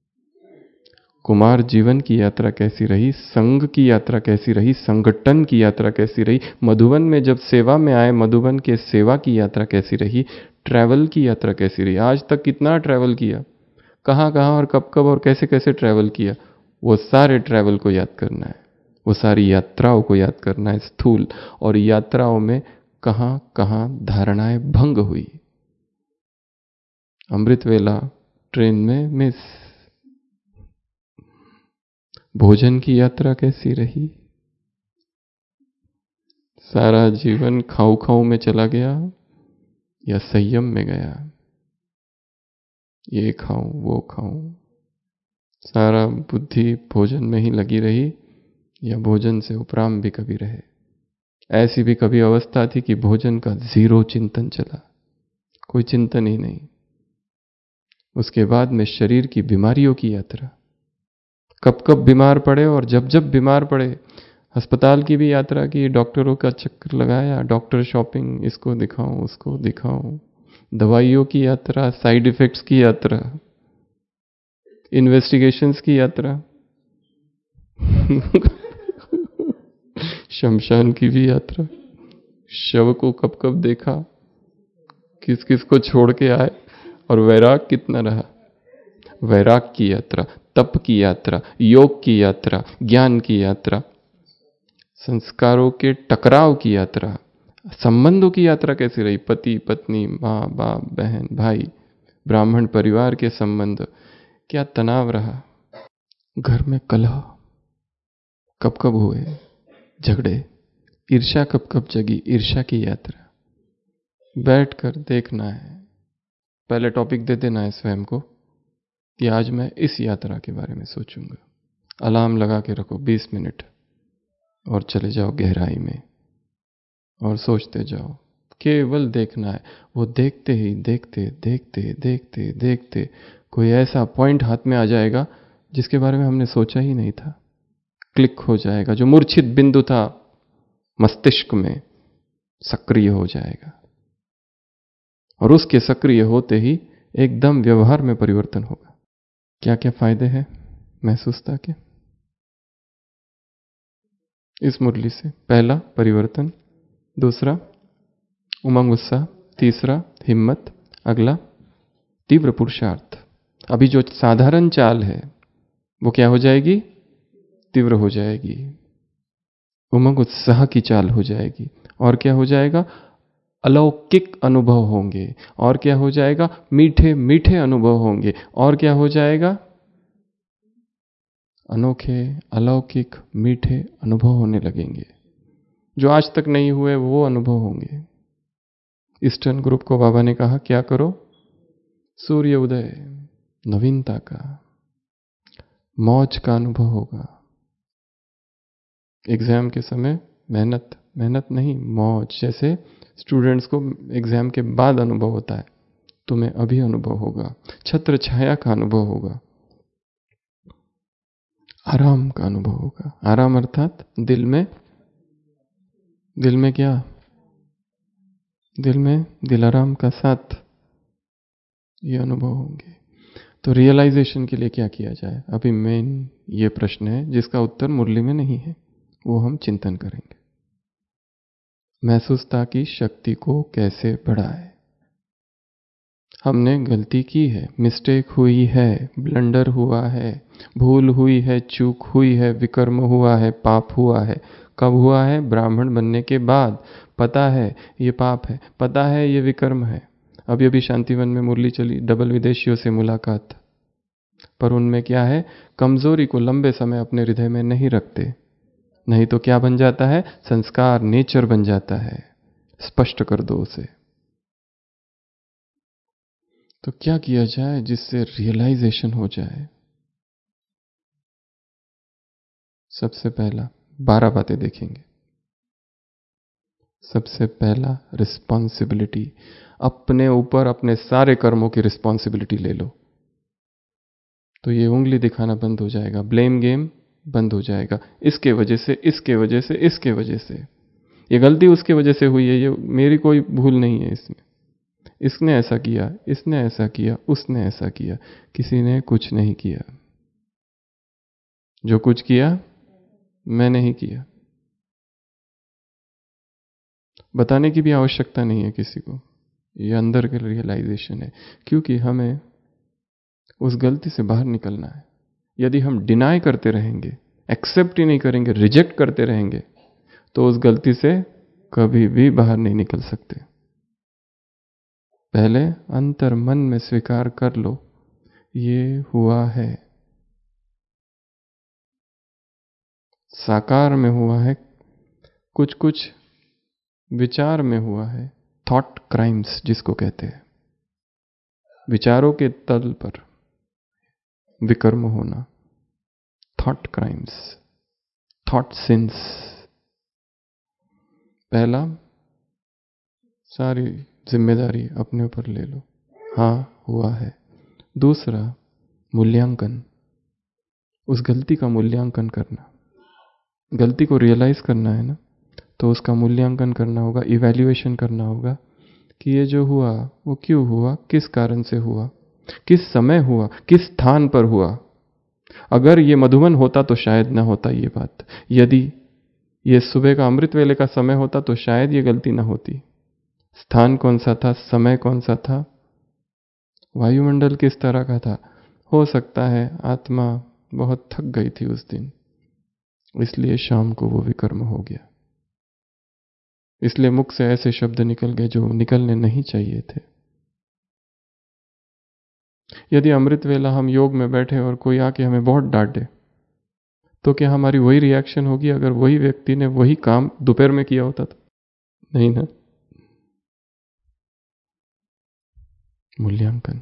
कुमार जीवन की यात्रा कैसी रही? संघ की यात्रा कैसी रही? संगठन की यात्रा कैसी रही? मधुबन में जब सेवा में आए, मधुबन के सेवा की यात्रा कैसी रही? ट्रैवल की यात्रा कैसी रही? आज तक कितना ट्रैवल किया, कहाँ कहाँ और कब कब और कैसे कैसे ट्रैवल किया, वो सारे ट्रैवल को याद करना है। वो सारी यात्राओं को याद करना है, स्थूल। और यात्राओं में कहाँ कहाँ धारणाएं भंग हुई। अमृत वेला ट्रेन में मिस। भोजन की यात्रा कैसी रही? सारा जीवन खाऊ खाऊ में चला गया या संयम में गया? ये खाऊं वो खाऊं, सारा बुद्धि भोजन में ही लगी रही या भोजन से उपराम भी कभी रहे? ऐसी भी कभी अवस्था थी कि भोजन का 0 चिंतन चला, कोई चिंतन ही नहीं। उसके बाद में शरीर की बीमारियों की यात्रा, कब कब बीमार पड़े और जब जब बीमार पड़े अस्पताल की भी यात्रा की, डॉक्टरों का चक्कर लगाया, डॉक्टर शॉपिंग, इसको दिखाऊं उसको दिखाऊं, दवाइयों की यात्रा, साइड इफेक्ट्स की यात्रा, इन्वेस्टिगेशंस की यात्रा शमशान की भी यात्रा, शव को कब कब देखा, किस किस को छोड़ के आए, और वैराग कितना रहा। वैराग की यात्रा, तप की यात्रा, योग की यात्रा, ज्ञान की यात्रा, संस्कारों के टकराव की यात्रा, संबंधों की यात्रा कैसी रही? पति पत्नी, माँ बाप, बहन भाई, ब्राह्मण परिवार के संबंध, क्या तनाव रहा। घर में कलह कब कब हुए, झगड़े, ईर्ष्या कब कब जगी, ईर्ष्या की यात्रा। बैठकर देखना है। पहले टॉपिक दे देना है स्वयं को कि आज मैं इस यात्रा के बारे में सोचूंगा। अलार्म लगा के रखो 20 मिनट और चले जाओ गहराई में और सोचते जाओ। केवल देखना है। वो देखते ही देखते देखते देखते देखते कोई ऐसा पॉइंट हाथ में आ जाएगा जिसके बारे में हमने सोचा ही नहीं था। क्लिक हो जाएगा, जो मूर्छित बिंदु था मस्तिष्क में सक्रिय हो जाएगा, और उसके सक्रिय होते ही एकदम व्यवहार में परिवर्तन होगा। क्या क्या फायदे हैं महसूसता के इस मुरली से? पहला, परिवर्तन। दूसरा, उमंग उत्साह, तीसरा हिम्मत, अगला तीव्र पुरुषार्थ। अभी जो साधारण चाल है वो क्या हो जाएगी? तीव्र हो जाएगी, उमंग उत्साह की चाल हो जाएगी। और क्या हो जाएगा? अलौकिक अनुभव होंगे। और क्या हो जाएगा? मीठे मीठे अनुभव होंगे। और क्या हो जाएगा? अनोखे, अलौकिक, मीठे अनुभव होने लगेंगे। जो आज तक नहीं हुए वो अनुभव होंगे। ईस्टर्न ग्रुप को बाबा ने कहा क्या करो? सूर्य उदय, नवीनता का, मौज का अनुभव होगा। एग्जाम के समय मेहनत, मेहनत नहीं, मौज। जैसे स्टूडेंट्स को एग्जाम के बाद अनुभव होता है, तुम्हें अभी अनुभव होगा। छत्र छाया का अनुभव होगा, आराम का अनुभव होगा। आराम अर्थात दिल में क्या? दिल में दिलाराम का साथ, ये अनुभव होंगे। तो रियलाइजेशन के लिए क्या किया जाए? अभी मेन ये प्रश्न है जिसका उत्तर मुरली में नहीं है, वो हम चिंतन करेंगे। महसूसता की शक्ति को कैसे बढ़ाए? हमने गलती की है, मिस्टेक हुई है, ब्लंडर हुआ है, भूल हुई है, चूक हुई है, विकर्म हुआ है, पाप हुआ है। कब हुआ है? ब्राह्मण बनने के बाद। पता है ये पाप है, पता है ये विकर्म है। अभी अभी शांतिवन में मुरली चली, डबल विदेशियों से मुलाकात, पर उनमें क्या है? कमजोरी को लंबे समय अपने हृदय में नहीं रखते, नहीं तो क्या बन जाता है? संस्कार, नेचर बन जाता है। स्पष्ट कर दो उसे। तो क्या किया जाए जिससे रियलाइजेशन हो जाए? सबसे पहला 12 बातें देखेंगे। सबसे पहला रिस्पॉन्सिबिलिटी, अपने ऊपर अपने सारे कर्मों की रिस्पॉन्सिबिलिटी ले लो। तो ये उंगली दिखाना बंद हो जाएगा, ब्लेम गेम बंद हो जाएगा। इसके वजह से, इसके वजह से, इसके वजह से, ये गलती उसके वजह से हुई है, ये मेरी कोई भूल नहीं है इसमें। इसने ऐसा किया, इसने ऐसा किया, उसने ऐसा किया। किसी ने कुछ नहीं किया। जो कुछ किया मैंने ही किया। बताने की भी आवश्यकता नहीं है किसी को, ये अंदर का रियलाइजेशन है। क्योंकि हमें उस गलती से बाहर निकलना है। यदि हम डिनाई करते रहेंगे, एक्सेप्ट ही नहीं करेंगे, रिजेक्ट करते रहेंगे, तो उस गलती से कभी भी बाहर नहीं निकल सकते। पहले अंतर मन में स्वीकार कर लो, ये हुआ है, साकार में हुआ है, कुछ कुछ विचार में हुआ है। थॉट क्राइम्स जिसको कहते हैं, विचारों के तल पर विकर्म होना, थॉट क्राइम्स, थॉट सिंस। पहला, सारी जिम्मेदारी अपने ऊपर ले लो, हाँ हुआ है। दूसरा, मूल्यांकन, उस गलती का मूल्यांकन करना। गलती को रियलाइज करना है ना, तो उसका मूल्यांकन करना होगा, इवैल्यूएशन करना होगा कि ये जो हुआ वो क्यों हुआ, किस कारण से हुआ, किस समय हुआ, किस स्थान पर हुआ। अगर ये मधुबन होता तो शायद ना होता ये बात। यदि ये सुबह का अमृत वेले का समय होता तो शायद ये गलती ना होती। स्थान कौन सा था, समय कौन सा था, वायुमंडल किस तरह का था। हो सकता है आत्मा बहुत थक गई थी उस दिन, इसलिए शाम को वो विकर्म हो गया। इसलिए मुख से ऐसे शब्द निकल गए जो निकलने नहीं चाहिए थे। यदि अमृत वेला हम योग में बैठे और कोई आके हमें बहुत डांटे, तो क्या हमारी वही रिएक्शन होगी अगर वही व्यक्ति ने वही काम दोपहर में किया होता? तो नहीं ना। मूल्यांकन,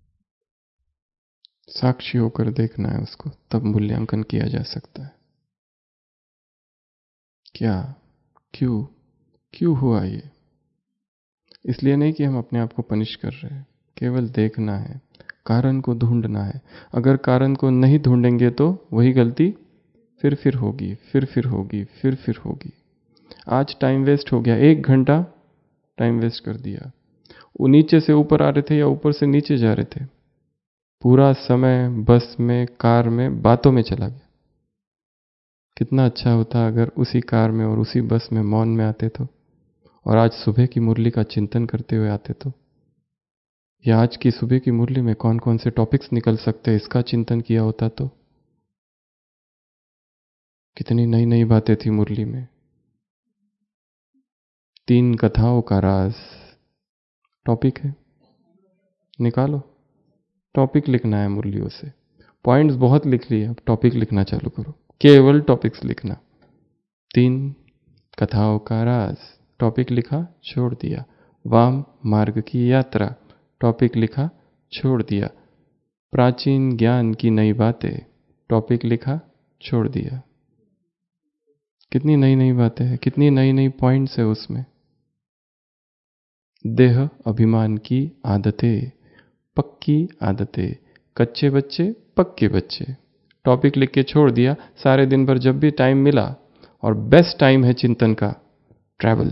साक्षी होकर देखना है उसको, तब मूल्यांकन किया जा सकता है। क्या, क्यों, क्यों हुआ ये? इसलिए नहीं कि हम अपने आप को पनिश कर रहे हैं, केवल देखना है, कारण को ढूंढना है। अगर कारण को नहीं ढूंढेंगे तो वही गलती फिर होगी, फिर होगी, फिर होगी। आज टाइम वेस्ट हो गया, 1 घंटा टाइम वेस्ट कर दिया। वो नीचे से ऊपर आ रहे थे या ऊपर से नीचे जा रहे थे, पूरा समय बस में, कार में, बातों में चला गया। कितना अच्छा होता अगर उसी कार में और उसी बस में मौन में आते तो, और आज सुबह की मुरली का चिंतन करते हुए आते तो, या आज की सुबह की मुरली में कौन कौन से टॉपिक्स निकल सकते हैं इसका चिंतन किया होता तो कितनी नई नई बातें थी मुरली में। 3 कथाओं का राज टॉपिक है, निकालो। टॉपिक लिखना है मुरलियों से, पॉइंट्स बहुत लिख लिए, अब टॉपिक लिखना चालू करो, केवल टॉपिक्स लिखना। 3 कथाओं का राज टॉपिक लिखा, छोड़ दिया। वाम मार्ग की यात्रा टॉपिक लिखा, छोड़ दिया। प्राचीन ज्ञान की नई बातें टॉपिक लिखा, छोड़ दिया। कितनी नई नई बातें हैं, कितनी नई नई पॉइंट्स है उसमें। देह अभिमान की आदतें, पक्की आदतें, कच्चे बच्चे पक्के बच्चे टॉपिक लिख के छोड़ दिया। सारे दिन भर जब भी टाइम मिला, और बेस्ट टाइम है चिंतन का ट्रैवल।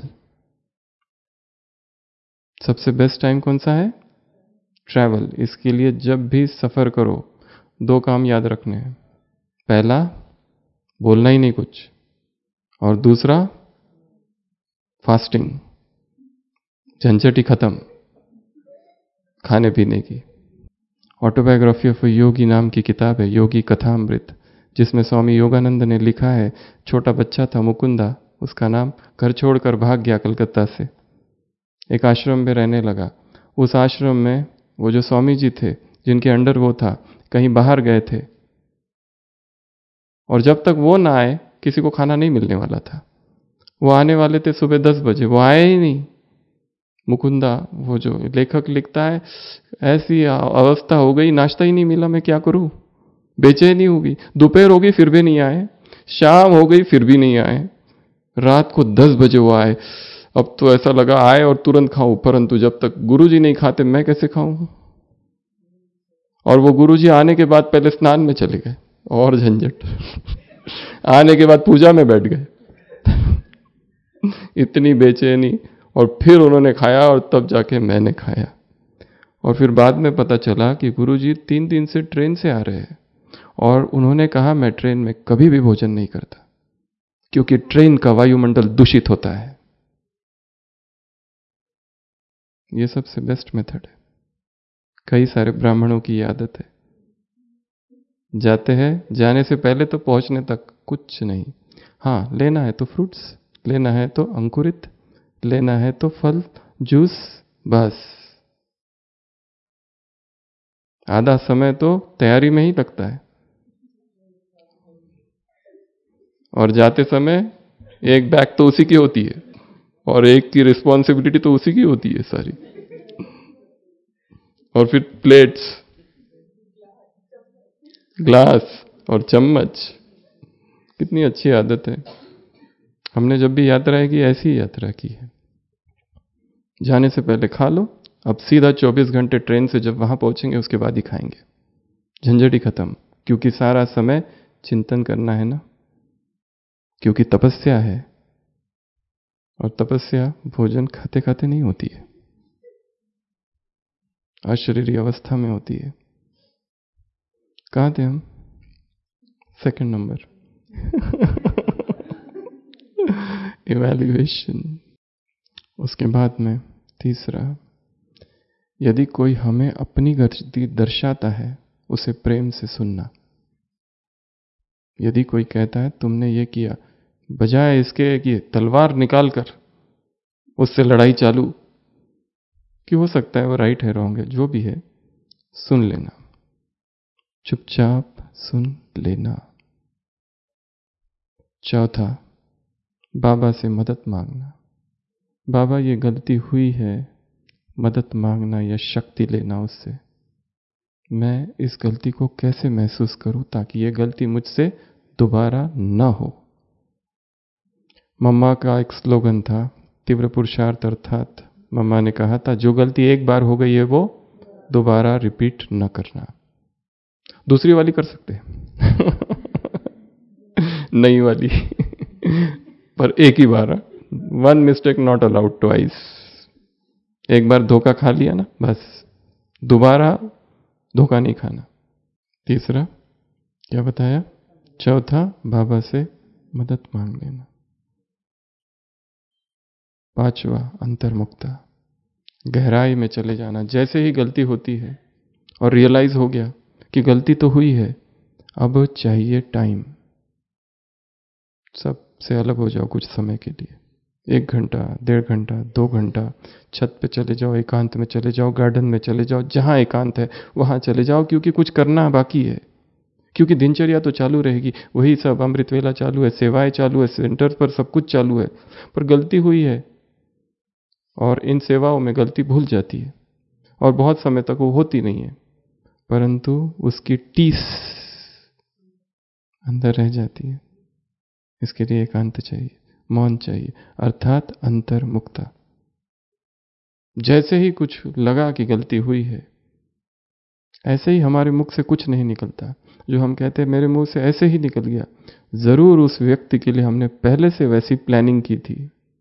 सबसे बेस्ट टाइम कौन सा है? ट्रैवल। इसके लिए जब भी सफर करो 2 काम याद रखने हैं। पहला, बोलना ही नहीं कुछ, और दूसरा फास्टिंग, झंझट ही खत्म खाने पीने की। ऑटोबायोग्राफी ऑफ योगी नाम की किताब है, योगी कथामृत, जिसमें स्वामी योगानंद ने लिखा है, छोटा बच्चा था मुकुंदा, उसका नाम, घर छोड़कर भाग गया कलकत्ता से, एक आश्रम में रहने लगा। उस आश्रम में वो जो स्वामी जी थे जिनके अंडर वो था, कहीं बाहर गए थे, और जब तक वो ना आए किसी को खाना नहीं मिलने वाला था। वो आने वाले थे सुबह 10 बजे, वो आए ही नहीं। मुकुंदा, वो जो लेखक लिखता है, ऐसी अवस्था हो गई, नाश्ता ही नहीं मिला, मैं क्या करूं, बेचैनी होगी। दोपहर हो गई फिर भी नहीं आए, शाम हो गई फिर भी नहीं आए, रात को 10 बजे वो आए। अब तो ऐसा लगा आए और तुरंत खाऊं, परंतु जब तक गुरुजी नहीं खाते मैं कैसे खाऊं। और वो गुरुजी आने के बाद पहले स्नान में चले गए, और झंझट आने के बाद पूजा में बैठ गए इतनी बेचैनी। और फिर उन्होंने खाया, और तब जाके मैंने खाया। और फिर बाद में पता चला कि गुरुजी 3 दिन से ट्रेन से आ रहे हैं, और उन्होंने कहा मैं ट्रेन में कभी भी भोजन नहीं करता, क्योंकि ट्रेन का वायुमंडल दूषित होता है। ये सबसे बेस्ट मेथड है। कई सारे ब्राह्मणों की ये आदत है, जाते हैं, जाने से पहले तो पहुंचने तक कुछ नहीं। हाँ, लेना है तो फ्रूट्स, लेना है तो अंकुरित, लेना है तो फल, जूस, बस। आधा समय तो तैयारी में ही लगता है, और जाते समय एक बैग तो उसी की होती है, और एक की रिस्पॉन्सिबिलिटी तो उसी की होती है सारी। और फिर प्लेट्स, ग्लास और चम्मच। कितनी अच्छी आदत है। हमने जब भी यात्रा की, ऐसी ही यात्रा की है। जाने से पहले खा लो, अब सीधा 24 घंटे ट्रेन से जब वहां पहुंचेंगे उसके बाद ही खाएंगे, झंझट ही खत्म। क्योंकि सारा समय चिंतन करना है ना, क्योंकि तपस्या है, और तपस्या भोजन खाते खाते नहीं होती है, अशरीरी अवस्था में होती है। कहाँ थे हम? 2nd number evaluation. उसके बाद में 3रा, यदि कोई हमें अपनी गलती दर्शाता है उसे प्रेम से सुनना। यदि कोई कहता है तुमने ये किया, बजाय इसके कि तलवार निकाल कर उससे लड़ाई चालू, कि हो सकता है वो राइट है, रॉन्ग है, जो भी है, सुन लेना, चुपचाप सुन लेना। 4था, बाबा से मदद मांगना। बाबा ये गलती हुई है, मदद मांगना या शक्ति लेना उससे। मैं इस गलती को कैसे महसूस करूं ताकि ये गलती मुझसे दोबारा ना हो। मम्मा का एक स्लोगन था, तीव्र पुरुषार्थ, अर्थात मम्मा ने कहा था जो गलती एक बार हो गई है वो दोबारा रिपीट न करना। दूसरी वाली कर सकते हैं नई वाली पर एक ही बार, 1 मिस्टेक नॉट अलाउड ट्वाइस। एक बार धोखा खा लिया ना, बस दोबारा धोखा नहीं खाना। 3रा क्या बताया? 4था, बाबा से मदद मांग लेना। पांचवा, अंतर्मुक्ता, गहराई में चले जाना। जैसे ही गलती होती है और रियलाइज हो गया कि गलती तो हुई है, अब चाहिए टाइम, सबसे अलग हो जाओ कुछ समय के लिए, 1 घंटा, 1.5 घंटा, 2 घंटा, छत पे चले जाओ, एकांत में चले जाओ, गार्डन में चले जाओ, जहां एकांत है वहां चले जाओ, क्योंकि कुछ करना बाकी है। क्योंकि दिनचर्या तो चालू रहेगी, वही सब अमृत वेला चालू है, सेवाएं चालू है, सेंटर पर सब कुछ चालू है, पर गलती हुई है और इन सेवाओं में गलती भूल जाती है और बहुत समय तक वो होती नहीं है, परंतु उसकी टीस अंदर रह जाती है। इसके लिए एकांत चाहिए, मौन चाहिए, अर्थात अंतर्मुक्ता। जैसे ही कुछ लगा कि गलती हुई है, ऐसे ही हमारे मुख से कुछ नहीं निकलता। जो हम कहते हैं मेरे मुंह से ऐसे ही निकल गया, जरूर उस व्यक्ति के लिए हमने पहले से वैसी प्लानिंग की थी,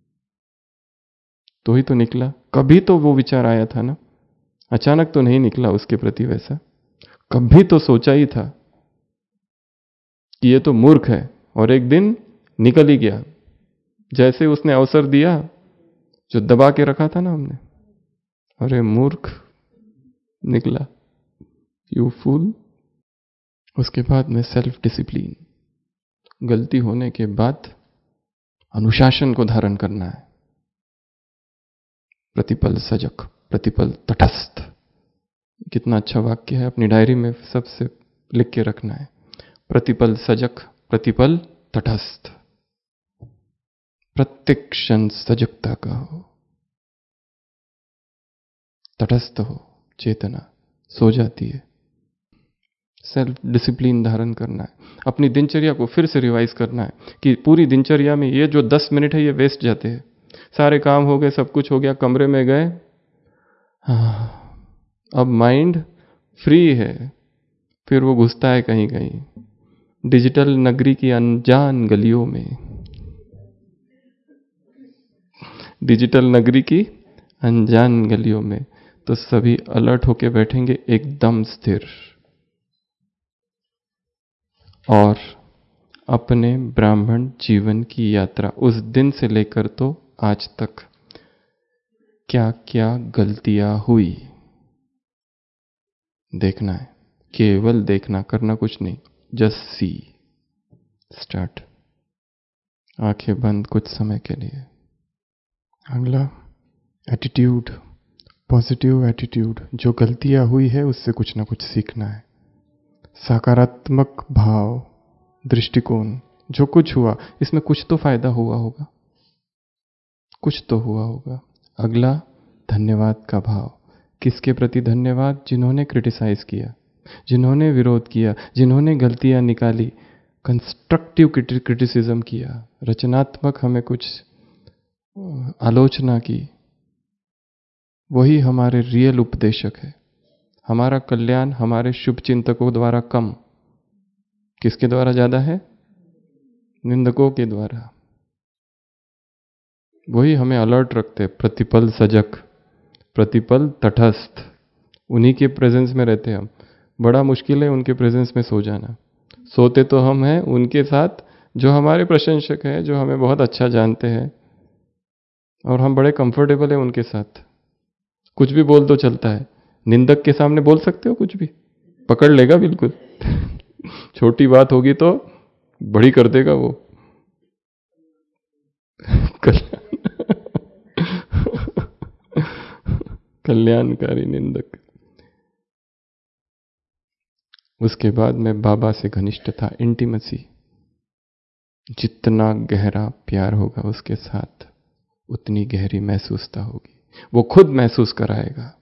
तो ही तो निकला। कभी तो वो विचार आया था ना, अचानक तो नहीं निकला उसके प्रति वैसा, कभी तो सोचा ही था कि ये तो मूर्ख है, और एक दिन निकल ही गया। जैसे उसने अवसर दिया, जो दबा के रखा था ना हमने, अरे मूर्ख, निकला, यू फूल। उसके बाद में सेल्फ डिसिप्लिन, गलती होने के बाद अनुशासन को धारण करना है। प्रतिपल सजग, प्रतिपल तटस्थ, कितना अच्छा वाक्य है, अपनी डायरी में सबसे लिख के रखना है। प्रतिपल सजग, प्रतिपल तटस्थ, प्रत्येक क्षण सजगता का हो, तटस्थ हो, चेतना सो जाती है। सेल्फ डिसिप्लिन धारण करना है, अपनी दिनचर्या को फिर से रिवाइज करना है कि पूरी दिनचर्या में ये जो 10 मिनट है ये वेस्ट जाते हैं। सारे काम हो गए, सब कुछ हो गया, कमरे में गए, अब माइंड फ्री है, फिर वो घुसता है कहीं कहीं डिजिटल नगरी की अनजान गलियों में, डिजिटल नगरी की अनजान गलियों में। तो सभी अलर्ट होके बैठेंगे, एकदम स्थिर, और अपने ब्राह्मण जीवन की यात्रा उस दिन से लेकर तो आज तक क्या क्या गलतियां हुई देखना है, केवल देखना, करना कुछ नहीं, जस्ट सी, स्टार्ट। आंखें बंद कुछ समय के लिए। अगला, एटीट्यूड, पॉजिटिव एटीट्यूड। जो गलतियां हुई है उससे कुछ ना कुछ सीखना है, सकारात्मक भाव, दृष्टिकोण। जो कुछ हुआ इसमें कुछ तो फायदा हुआ होगा, कुछ तो हुआ होगा। अगला, धन्यवाद का भाव। किसके प्रति धन्यवाद? जिन्होंने क्रिटिसाइज किया, जिन्होंने विरोध किया, जिन्होंने गलतियां निकाली, कंस्ट्रक्टिव क्रिटिसिज्म किया, रचनात्मक हमें कुछ आलोचना की, वही हमारे रियल उपदेशक है। हमारा कल्याण हमारे शुभ चिंतकों द्वारा कम, किसके द्वारा ज्यादा है? निंदकों के द्वारा। वही हमें अलर्ट रखते, प्रतिपल सजग, प्रतिपल तटस्थ। उन्हीं के प्रेजेंस में रहते हम, बड़ा मुश्किल है उनके प्रेजेंस में सो जाना। सोते तो हम हैं उनके साथ जो हमारे प्रशंसक हैं, जो हमें बहुत अच्छा जानते हैं, और हम बड़े कंफर्टेबल हैं उनके साथ। कुछ भी बोल तो चलता है। निंदक के सामने बोल सकते हो कुछ भी, पकड़ लेगा बिल्कुल। छोटी बात होगी तो बड़ी कर देगा वो। कल्याणकारी निंदक। उसके बाद में बाबा से घनिष्ठता, इंटीमेसी। जितना गहरा प्यार होगा उसके साथ, उतनी गहरी महसूसता होगी। वो खुद महसूस कराएगा,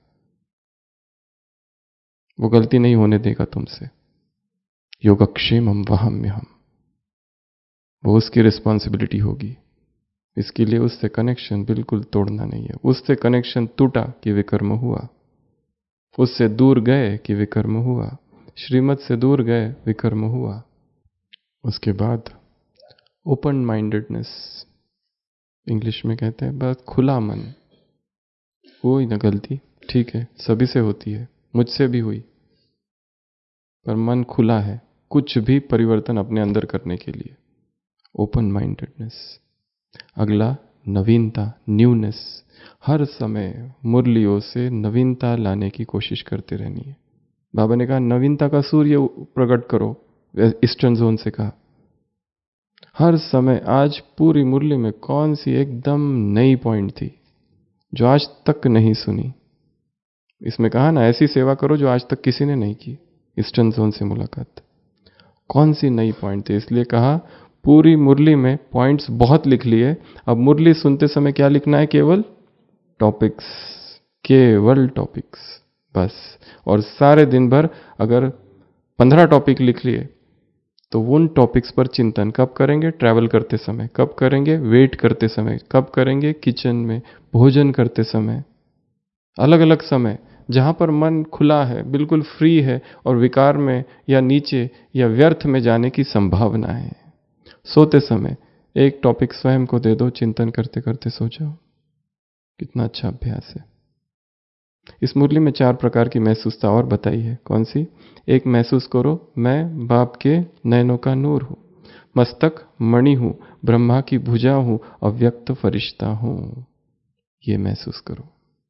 वो गलती नहीं होने देगा तुमसे। योगक्षेमम वहम्यहम, वो उसकी रिस्पॉन्सिबिलिटी होगी। इसके लिए उससे कनेक्शन बिल्कुल तोड़ना नहीं है। उससे कनेक्शन टूटा कि विकर्म हुआ, उससे दूर गए कि विकर्म हुआ, श्रीमत से दूर गए विकर्म हुआ। उसके बाद ओपन माइंडेडनेस, इंग्लिश में कहते हैं बस खुला मन। हुई ना गलती, ठीक है, सभी से होती है, मुझसे भी हुई, पर मन खुला है कुछ भी परिवर्तन अपने अंदर करने के लिए। Open mindedness. अगला, नवीनता, न्यूनेस, हर समय मुरलियों से नवीनता लाने की कोशिश करते रहनी है। बाबा ने कहा नवीनता का सूर्य प्रकट करो, ईस्टर्न जोन से कहा। हर समय आज पूरी मुरली में कौन सी एकदम नई पॉइंट थी जो आज तक नहीं सुनी? इसमें कहा ना ऐसी सेवा करो जो आज तक किसी ने नहीं की। ईस्टर्न जोन से मुलाकात, कौन सी नई पॉइंट थी? इसलिए कहा पूरी मुरली में पॉइंट्स बहुत लिख लिए, अब मुरली सुनते समय क्या लिखना है? केवल टॉपिक्स, केवल टॉपिक्स बस। और सारे दिन भर अगर 15 टॉपिक लिख लिए तो उन टॉपिक्स पर चिंतन कब करेंगे? ट्रैवल करते समय। कब करेंगे? वेट करते समय। कब करेंगे? किचन में, भोजन करते समय। अलग अलग समय जहां पर मन खुला है, बिल्कुल फ्री है और विकार में या नीचे या व्यर्थ में जाने की संभावना है। सोते समय एक टॉपिक स्वयं को दे दो, चिंतन करते करते सो जाओ। कितना अच्छा अभ्यास है। इस मुरली में 4 प्रकार की महसूसता और बताई है। कौन सी? एक, महसूस करो मैं बाप के नयनों का नूर हूं, मस्तक मणि हूं, ब्रह्मा की भुजा हूं, अव्यक्त फरिश्ता हूं। ये महसूस करो।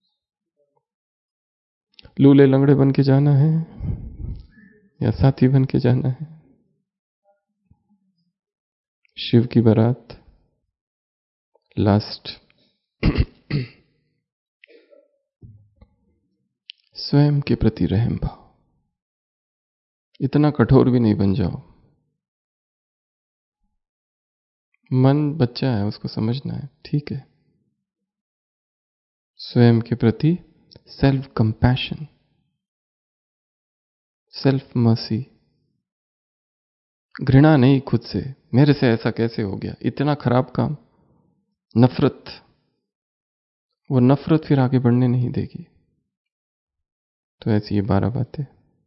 लूले लंगड़े बन के जाना है या साथी बन के जाना है? शिव की बारात लास्ट। स्वयं के प्रति रहम भाव, इतना कठोर भी नहीं बन जाओ। मन बच्चा है, उसको समझना है, ठीक है। स्वयं के प्रति सेल्फ कंपैशन, सेल्फ मर्सी। घृणा नहीं खुद से, मेरे से ऐसा कैसे हो गया, इतना खराब काम। नफरत, वो नफरत फिर आगे बढ़ने नहीं देगी। तो ऐसी ये 12 बातें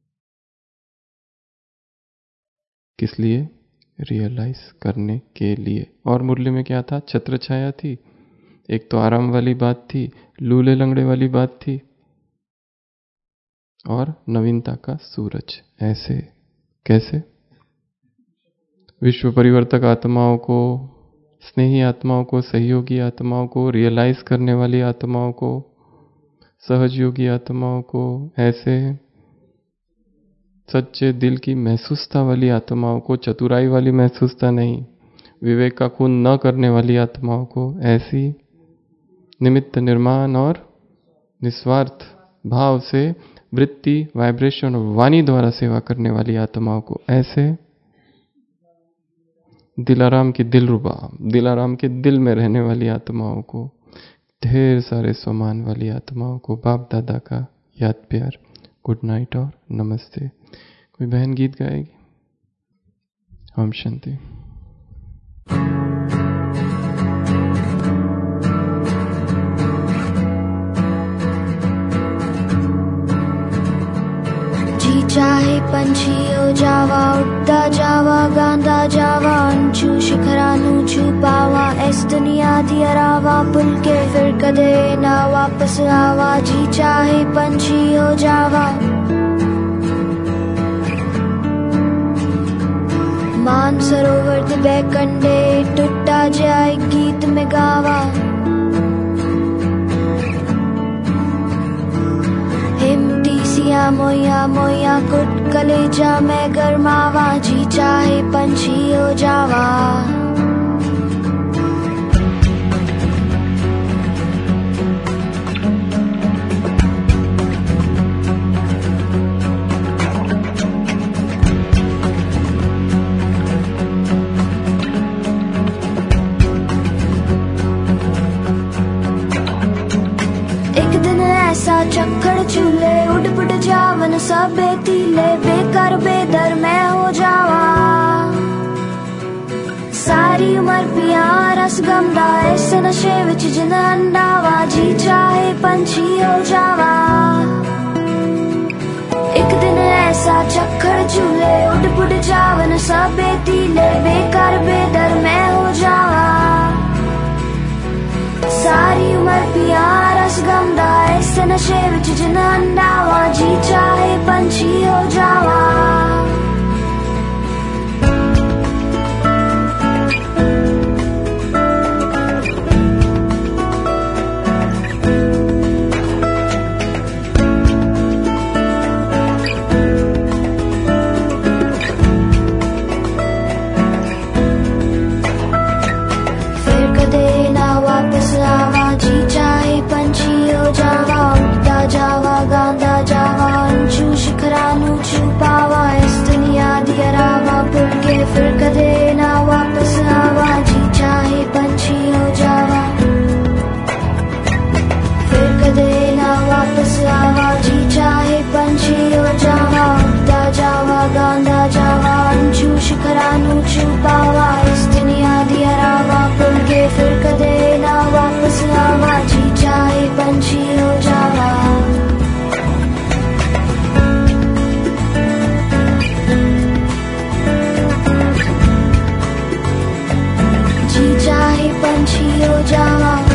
किस लिए? रियलाइज करने के लिए। और मुरली में क्या था? छत्र छाया थी, एक तो आराम वाली बात थी, लूले लंगड़े वाली बात थी, और नवीनता का सूरज। ऐसे कैसे? विश्व परिवर्तक आत्माओं को, स्नेही आत्माओं को, सहयोगी आत्माओं को, रियलाइज करने वाली आत्माओं को, सहजयोगी आत्माओं को, ऐसे सच्चे दिल की महसूसता वाली आत्माओं को, चतुराई वाली महसूसता नहीं, विवेक का खून न करने वाली आत्माओं को, ऐसी निमित्त निर्माण और निस्वार्थ भाव से वृत्ति, वाइब्रेशन और वाणी द्वारा सेवा करने वाली आत्माओं को, ऐसे दिलाराम की दिलरुबा, दिलाराम के दिल में रहने वाली आत्माओं को, ढेर सारे सम्मान वाली आत्माओं को बाप दादा का याद प्यार, गुड नाइट और नमस्ते। कोई बहन गीत गाएगी? ओम शांति।
चाहे पंछी हो जावा, उड़ता जावा, गांदा जावा, अंचू शिखरानू छुपावा, इस दुनिया दी अरावा, पुल के फिर कदे ना वापस आवा। जी चाहे पंछी हो जावा, मान सरोवर दे बैकंडे, टुटा जाए गीत में गावा। सिया मोया मोया कुट कलेजा में गरमावा। जी चाहे पंछी हो जावा। एक दिन ऐसा चक्कर चूले, उड़ पुड़ जावन सबे तीले, बेकार बेदर मैं हो जावा। सारी उम्र पिया रस गमदा, इस नशे विच जिन अंडावा। जी चाहे पंछी हो जावा। एक दिन ऐसा चक्कर चूले, उड़ पुड़ जावन सबे तीले, बेकार बेदर मैं हो जावा। सारी उम्र पिया रस गमदा, इस नशे विच जिन अंडावा। जी चाहे पंछी हो जावा। पंछी हो जावा